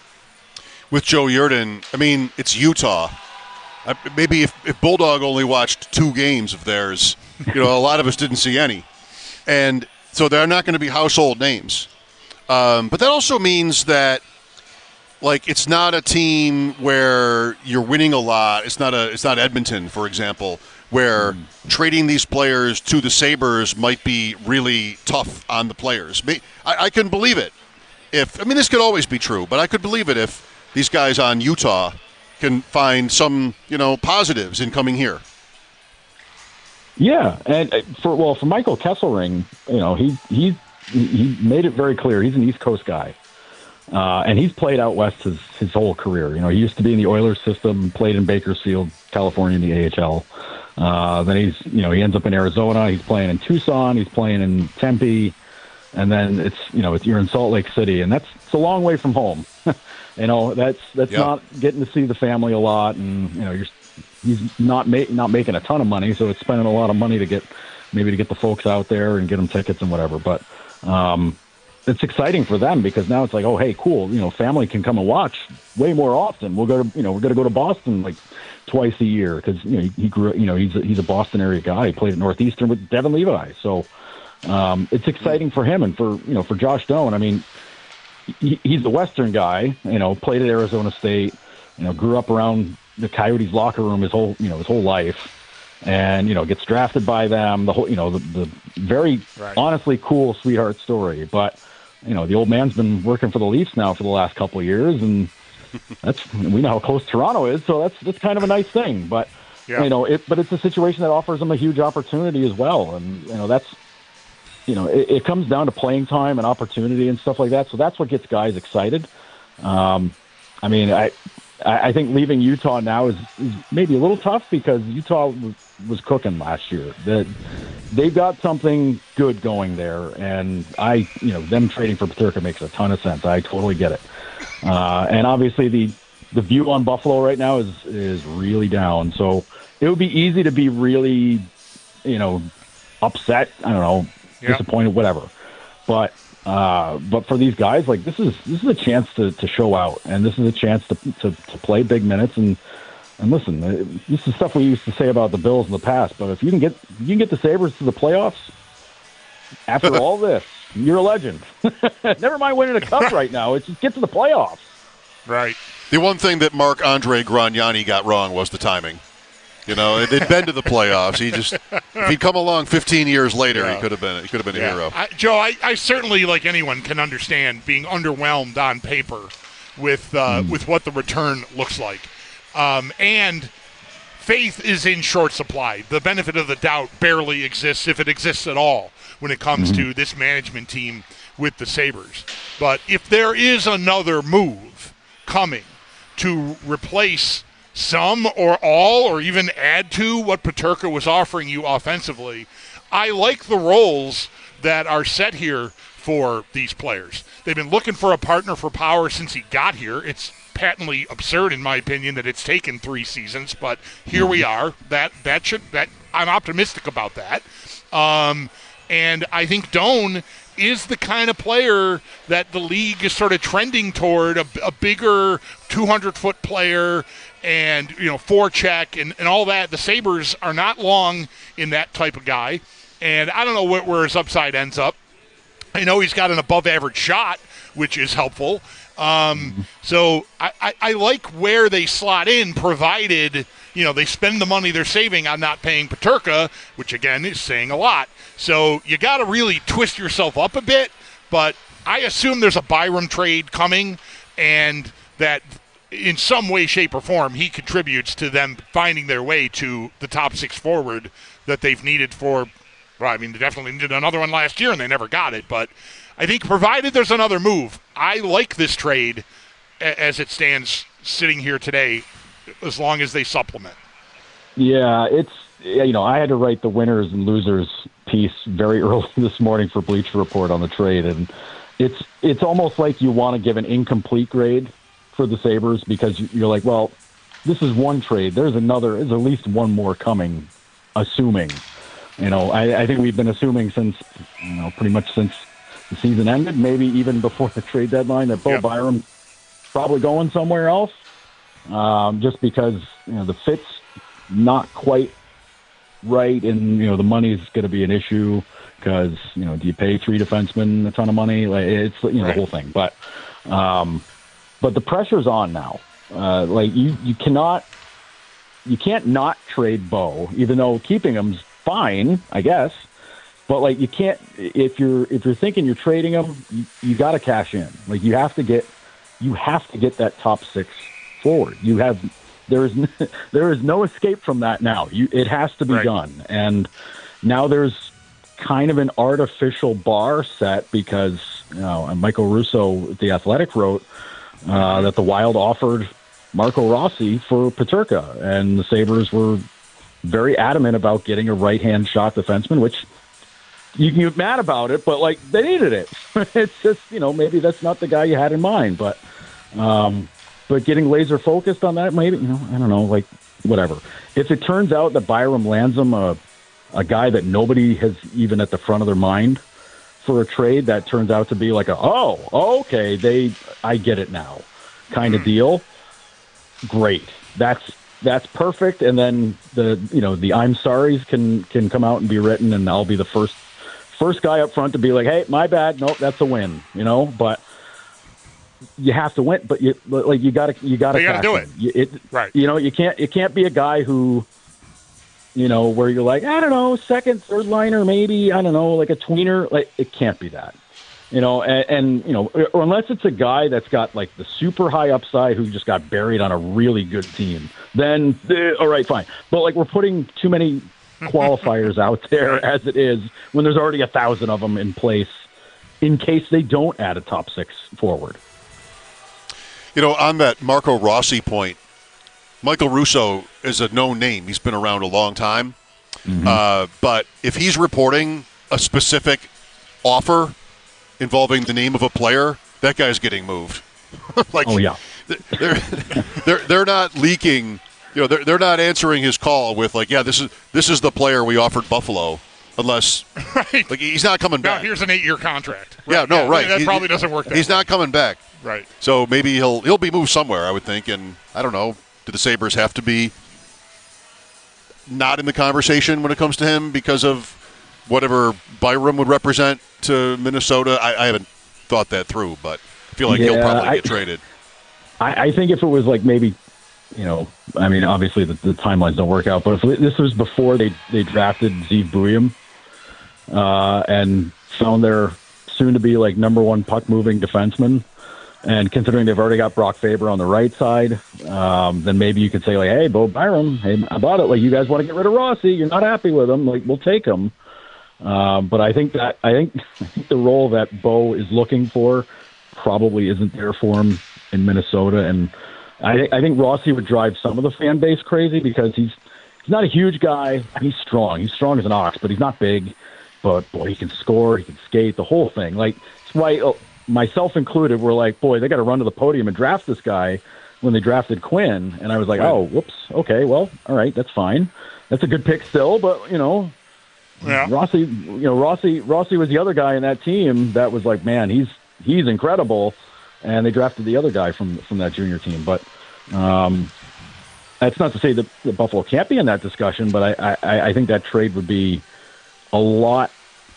With Joe Yerdon, I mean, it's Utah. I, maybe if, if Bulldog only watched two games of theirs, you know, a lot of us didn't see any, and so they're not going to be household names. Um, but that also means that, like, it's not a team where you're winning a lot. It's not a. It's not Edmonton, for example, where mm. trading these players to the Sabres might be really tough on the players. I, I can believe it. If I mean, this could always be true, but I could believe it if these guys on Utah can find some, you know, positives in coming here. Yeah, and for well, for Michael Kesselring, you know, he he he made it very clear he's an East Coast guy. Uh, and he's played out west his, his whole career. You know, he used to be in the Oilers system, played in Bakersfield, California in the A H L. Uh, then he's, you know, he ends up in Arizona. He's playing in Tucson. He's playing in Tempe. And then it's, you know, it's, you're in Salt Lake City, and that's it's a long way from home. you know, that's that's yep. not getting to see the family a lot, and you know, you're he's not ma- not making a ton of money, so it's spending a lot of money to get maybe to get the folks out there and get them tickets and whatever. But um, it's exciting for them because now it's like, oh, hey, cool, you know, family can come and watch way more often. We'll go to, you know, we're going to go to Boston like twice a year because, you know, he, he grew, you know, he's a, he's a Boston area guy. He played at Northeastern with Devin Levi. So um, it's exciting for him and for, you know, for Josh Doan. I mean, he, he's a Western guy, you know, played at Arizona State, you know, grew up around the Coyotes locker room his whole, you know, his whole life. And, you know, gets drafted by them, the whole, you know, the, the very right. honestly cool sweetheart story. But, you know, the old man's been working for the Leafs now for the last couple of years, and that's, we know how close Toronto is, so that's that's kind of a nice thing. But, yeah. you know, it, but it's a situation that offers them a huge opportunity as well. And, you know, that's, you know, it, it comes down to playing time and opportunity and stuff like that. So that's what gets guys excited. Um, I mean, I, I think leaving Utah now is, is maybe a little tough because Utah was, was cooking last year. That they've got something good going there, and I, you know, them trading for Peterka makes a ton of sense. I totally get it. Uh, and obviously the the view on Buffalo right now is is really down. So it would be easy to be really, you know, upset. I don't know, yeah. disappointed, whatever. But. Uh, but for these guys, like this is this is a chance to, to show out, and this is a chance to, to to play big minutes. And and listen, this is stuff we used to say about the Bills in the past. But if you can get if you can get the Sabres to the playoffs after all this, you're a legend. Never mind winning a cup right now; it's just get to the playoffs. Right. The one thing that Marc-Andre Grignani got wrong was the timing. You know, they'd been to the playoffs. He just, if he'd come along fifteen years later, yeah. he could have been, he could have been yeah. a hero. I, Joe, I, I certainly, like anyone, can understand being underwhelmed on paper with uh, mm. with what the return looks like. Um, and faith is in short supply. The benefit of the doubt barely exists, if it exists at all, when it comes Mm-hmm. to this management team with the Sabres. But if there is another move coming to replace some or all or even add to what Peterka was offering you offensively, I like the roles that are set here for these players. They've been looking for a partner for Power since he got here. It's patently absurd, in my opinion, that it's taken three seasons, but here we are. That that should that I'm optimistic about that. Um, and I think Doan is the kind of player that the league is sort of trending toward, a, a bigger two hundred foot player and, you know, forecheck and, and all that. The Sabres are not long in that type of guy, and I don't know where, where his upside ends up. I know he's got an above average shot, which is helpful. Um, so I, I, I like where they slot in, provided, you know, they spend the money they're saving on not paying Peterka, which again is saying a lot. So you got to really twist yourself up a bit, but I assume there's a Byram trade coming, and that in some way, shape, or form he contributes to them finding their way to the top six forward that they've needed for, well, I mean, they definitely needed another one last year and they never got it, but I think provided there's another move, I like this trade a- as it stands sitting here today, as long as they supplement. Yeah, it's, you know, I had to write the winners and losers piece very early this morning for Bleacher Report on the trade, and it's it's almost like you want to give an incomplete grade for the Sabres because you're like, well, this is one trade. There's another, there's at least one more coming, assuming. You know, I, I think we've been assuming since, you know, pretty much since the season ended, maybe even before the trade deadline, that Bo Yep. Byram's probably going somewhere else, um, just because, you know, the fit's not quite right, and, you know, the money's going to be an issue because, you know, do you pay three defensemen a ton of money? Like, it's, you know, Right. the whole thing. But, um, but the pressure's on now. Uh, like, you, you cannot, you can't not trade Bo, even though keeping him's fine, I guess. But like, you can't, if you're if you're thinking you're trading him, you, you got to cash in. Like, you have to get you have to get that top six forward. You have there is n- there is no escape from that now. You it has to be Right. done. And now there's kind of an artificial bar set because, you know, and Michael Russo at The Athletic wrote uh, that the Wild offered Marco Rossi for Peterka, and the Sabres were very adamant about getting a right-hand shot defenseman, which you can get mad about it, but like, they needed it. It's just, you know, maybe that's not the guy you had in mind, but um, but getting laser focused on that, maybe, you know, I don't know, like, whatever. If it turns out that Byram lands him a a guy that nobody has even at the front of their mind for a trade, that turns out to be like a oh okay they I get it now kind of deal. Great, that's that's perfect. And then the you know the I'm sorry's can can come out and be written, and I'll be the first first guy up front to be like, hey, my bad, nope, that's a win, you know. But you have to win, but you like you got to you got to You gotta do it. You, it Right. You know, you can't you can't be a guy who, you know, where you're like, I don't know, second, third liner, maybe, I don't know, like a tweener. Like, it can't be that, you know. And, and you know, or unless it's a guy that's got like the super high upside who just got buried on a really good team, then eh, all right, fine. But like, we're putting too many qualifiers out there as it is when there's already a thousand of them in place in case they don't add a top six forward. You know, on that Marco Rossi point, Michael Russo is a known name. He's been around a long time. Mm-hmm. Uh, but if he's reporting a specific offer involving the name of a player, that guy's getting moved. like, oh, yeah. They're, they're, they're not leaking, you know, they're, they're not answering his call with, like, yeah, this is this is the player we offered Buffalo, unless, right. like, he's not coming Now, back. here's an eight-year contract. Yeah, no, right. That He- probably doesn't work that He's way. not coming back. Right. So maybe he'll he'll be moved somewhere, I would think. And I don't know, do the Sabres have to be not in the conversation when it comes to him because of whatever Byram would represent to Minnesota? I, I haven't thought that through, but I feel like he'll Yeah, probably I- get traded. I, I think if it was like maybe, you know, I mean, obviously the, the timelines don't work out, but if this was before they, they drafted Zeev Buium uh, and found their soon-to-be like number one puck-moving defenseman, And considering they've already got Brock Faber on the right side, um, then maybe you could say, like, hey, Bo Byram, hey, how about it? Like, you guys want to get rid of Rossi. You're not happy with him. Like, we'll take him. Um, but I think that I think, I think the role that Bo is looking for probably isn't there for him in Minnesota. And I, I think Rossi would drive some of the fan base crazy because he's he's not a huge guy. He's strong. He's strong as an ox, but he's not big. But, boy, he can score. He can skate, the whole thing. Like, it's why... Oh, myself included, were like, boy, they got to run to the podium and draft this guy when they drafted Quinn. And I was like, right. oh, whoops. Okay, well, all right, that's fine. That's a good pick still, but, you know, yeah. Rossi, you know, Rossi, Rossi was the other guy in that team that was like, man, he's he's incredible. And they drafted the other guy from, from that junior team. But um, that's not to say that, that Buffalo can't be in that discussion, but I, I, I think that trade would be a lot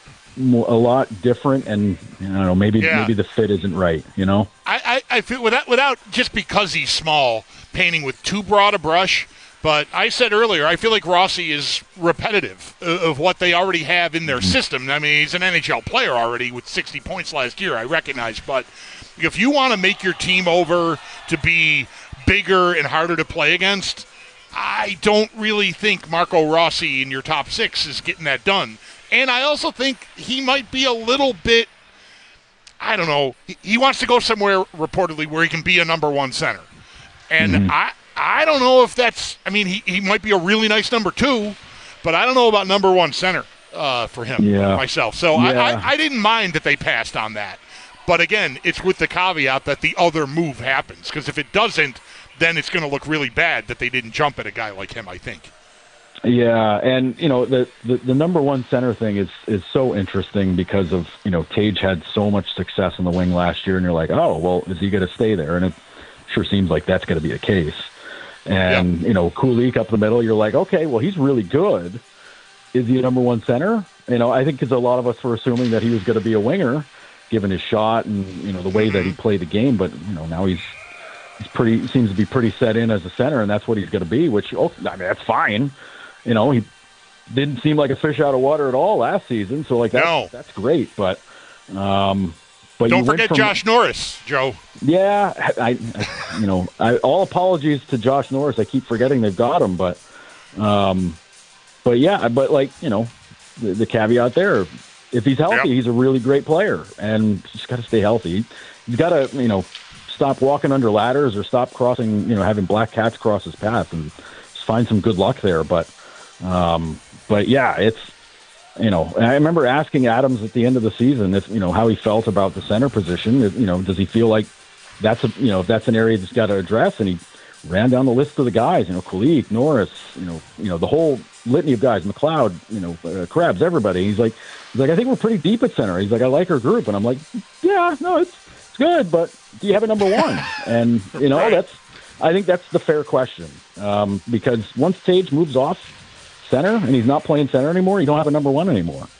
a lot different, and you know, maybe yeah. maybe the fit isn't right. You know, I, I, I feel without without just because he's small, painting with too broad a brush. But I said earlier, I feel like Rossi is repetitive of, of what they already have in their mm-hmm. system. I mean, he's an N H L player already with sixty points last year. I recognize, but if you want to make your team over to be bigger and harder to play against, I don't really think Marco Rossi in your top six is getting that done. And I also think he might be a little bit, I don't know, he, he wants to go somewhere reportedly where he can be a number one center. And mm-hmm. I I don't know if that's, I mean, he, he might be a really nice number two, but I don't know about number one center uh, for him yeah. myself. So yeah. I, I, I didn't mind that they passed on that. But again, it's with the caveat that the other move happens. Because if it doesn't, then it's going to look really bad that they didn't jump at a guy like him, I think. Yeah, and you know the, the the number one center thing is is so interesting because of you know Tage had so much success in the wing last year, and you're like, oh well, is he going to stay there? And it sure seems like that's going to be the case. And yep. you know Kulich up the middle, you're like, okay, well he's really good. Is he a number one center? You know, I think because a lot of us were assuming that he was going to be a winger, given his shot and you know the way that he played the game. But you know now he's he's pretty seems to be pretty set in as a center, and that's what he's going to be. Which oh, I mean that's fine. You know, he didn't seem like a fish out of water at all last season, so like that's, no. that's great. But, um, but don't forget from, Josh Norris, Joe. Yeah, I, I you know, I, all apologies to Josh Norris. I keep forgetting they've got him, but, um, but yeah, but like you know, the, the caveat there, if he's healthy, yep. he's a really great player, and he's got to stay healthy. He's got to you know stop walking under ladders or stop crossing, you know, having black cats cross his path, and just find some good luck there, but. Um, but yeah, it's, you know, I remember asking Adams at the end of the season if, you know, how he felt about the center position. If, you know, does he feel like that's a, you know, if that's an area that's got to address? And he ran down the list of the guys, you know, Kulich, Norris, you know, you know, the whole litany of guys, McLeod, you know, uh, Krebs, everybody. He's like, he's like, I think we're pretty deep at center. He's like, I like our group. And I'm like, yeah, no, it's, it's good, but do you have a number one? And, you know, that's, I think that's the fair question. Um, because once Tage moves off center and he's not playing center anymore, you don't have a number one anymore. I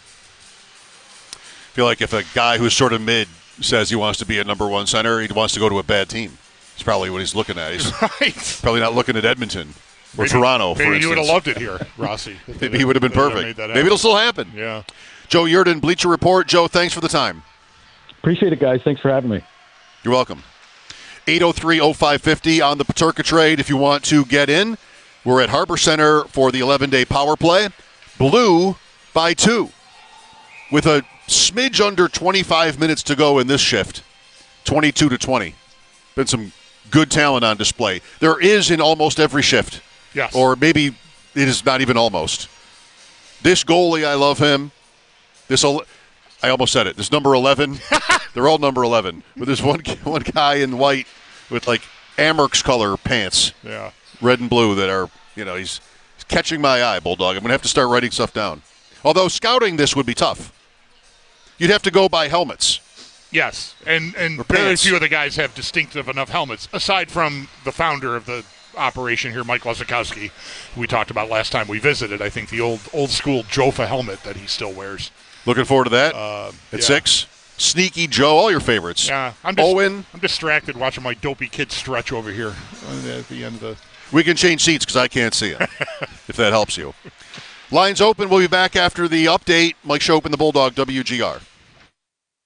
feel like if a guy who's sort of mid says he wants to be a number one center, he wants to go to a bad team. It's probably what he's looking at. He's right. probably not looking at Edmonton or maybe, Toronto, for maybe instance. you would have loved it here, Rossi. Maybe he would have been perfect. Maybe it'll still happen. Yeah. Joe Yerdon, Bleacher Report. Joe, thanks for the time. Appreciate it, guys. Thanks for having me. You're welcome. eight oh three oh five fifty on the Peterka trade if you want to get in. We're at Harbor Center for the eleven-day power play. Blue by two. With a smidge under twenty-five minutes to go in this shift. twenty-two to twenty. Been some good talent on display. There is in almost every shift. Yes. Or maybe it is not even almost. This goalie, I love him. This, I almost said it. This number eleven. They're all number eleven. But there's one, one guy in white with like Amerks color pants. Yeah. Red and blue that are, you know, he's, he's catching my eye, Bulldog. I'm going to have to start writing stuff down. Although scouting this would be tough. You'd have to go by helmets. Yes, and, and Or very pants. few of the guys have distinctive enough helmets, aside from the founder of the operation here, Mike Lozakowski, who we talked about last time we visited. I think the old old school Jofa helmet that he still wears. Looking forward to that Uh, at yeah. six. Sneaky Joe, all your favorites. Yeah, I'm dis- Owen. I'm distracted watching my dopey kid stretch over here at the end of the. We can change seats because I can't see it, if that helps you. Lines open. We'll be back after the update. Mike Schopp and the Bulldog, W G R.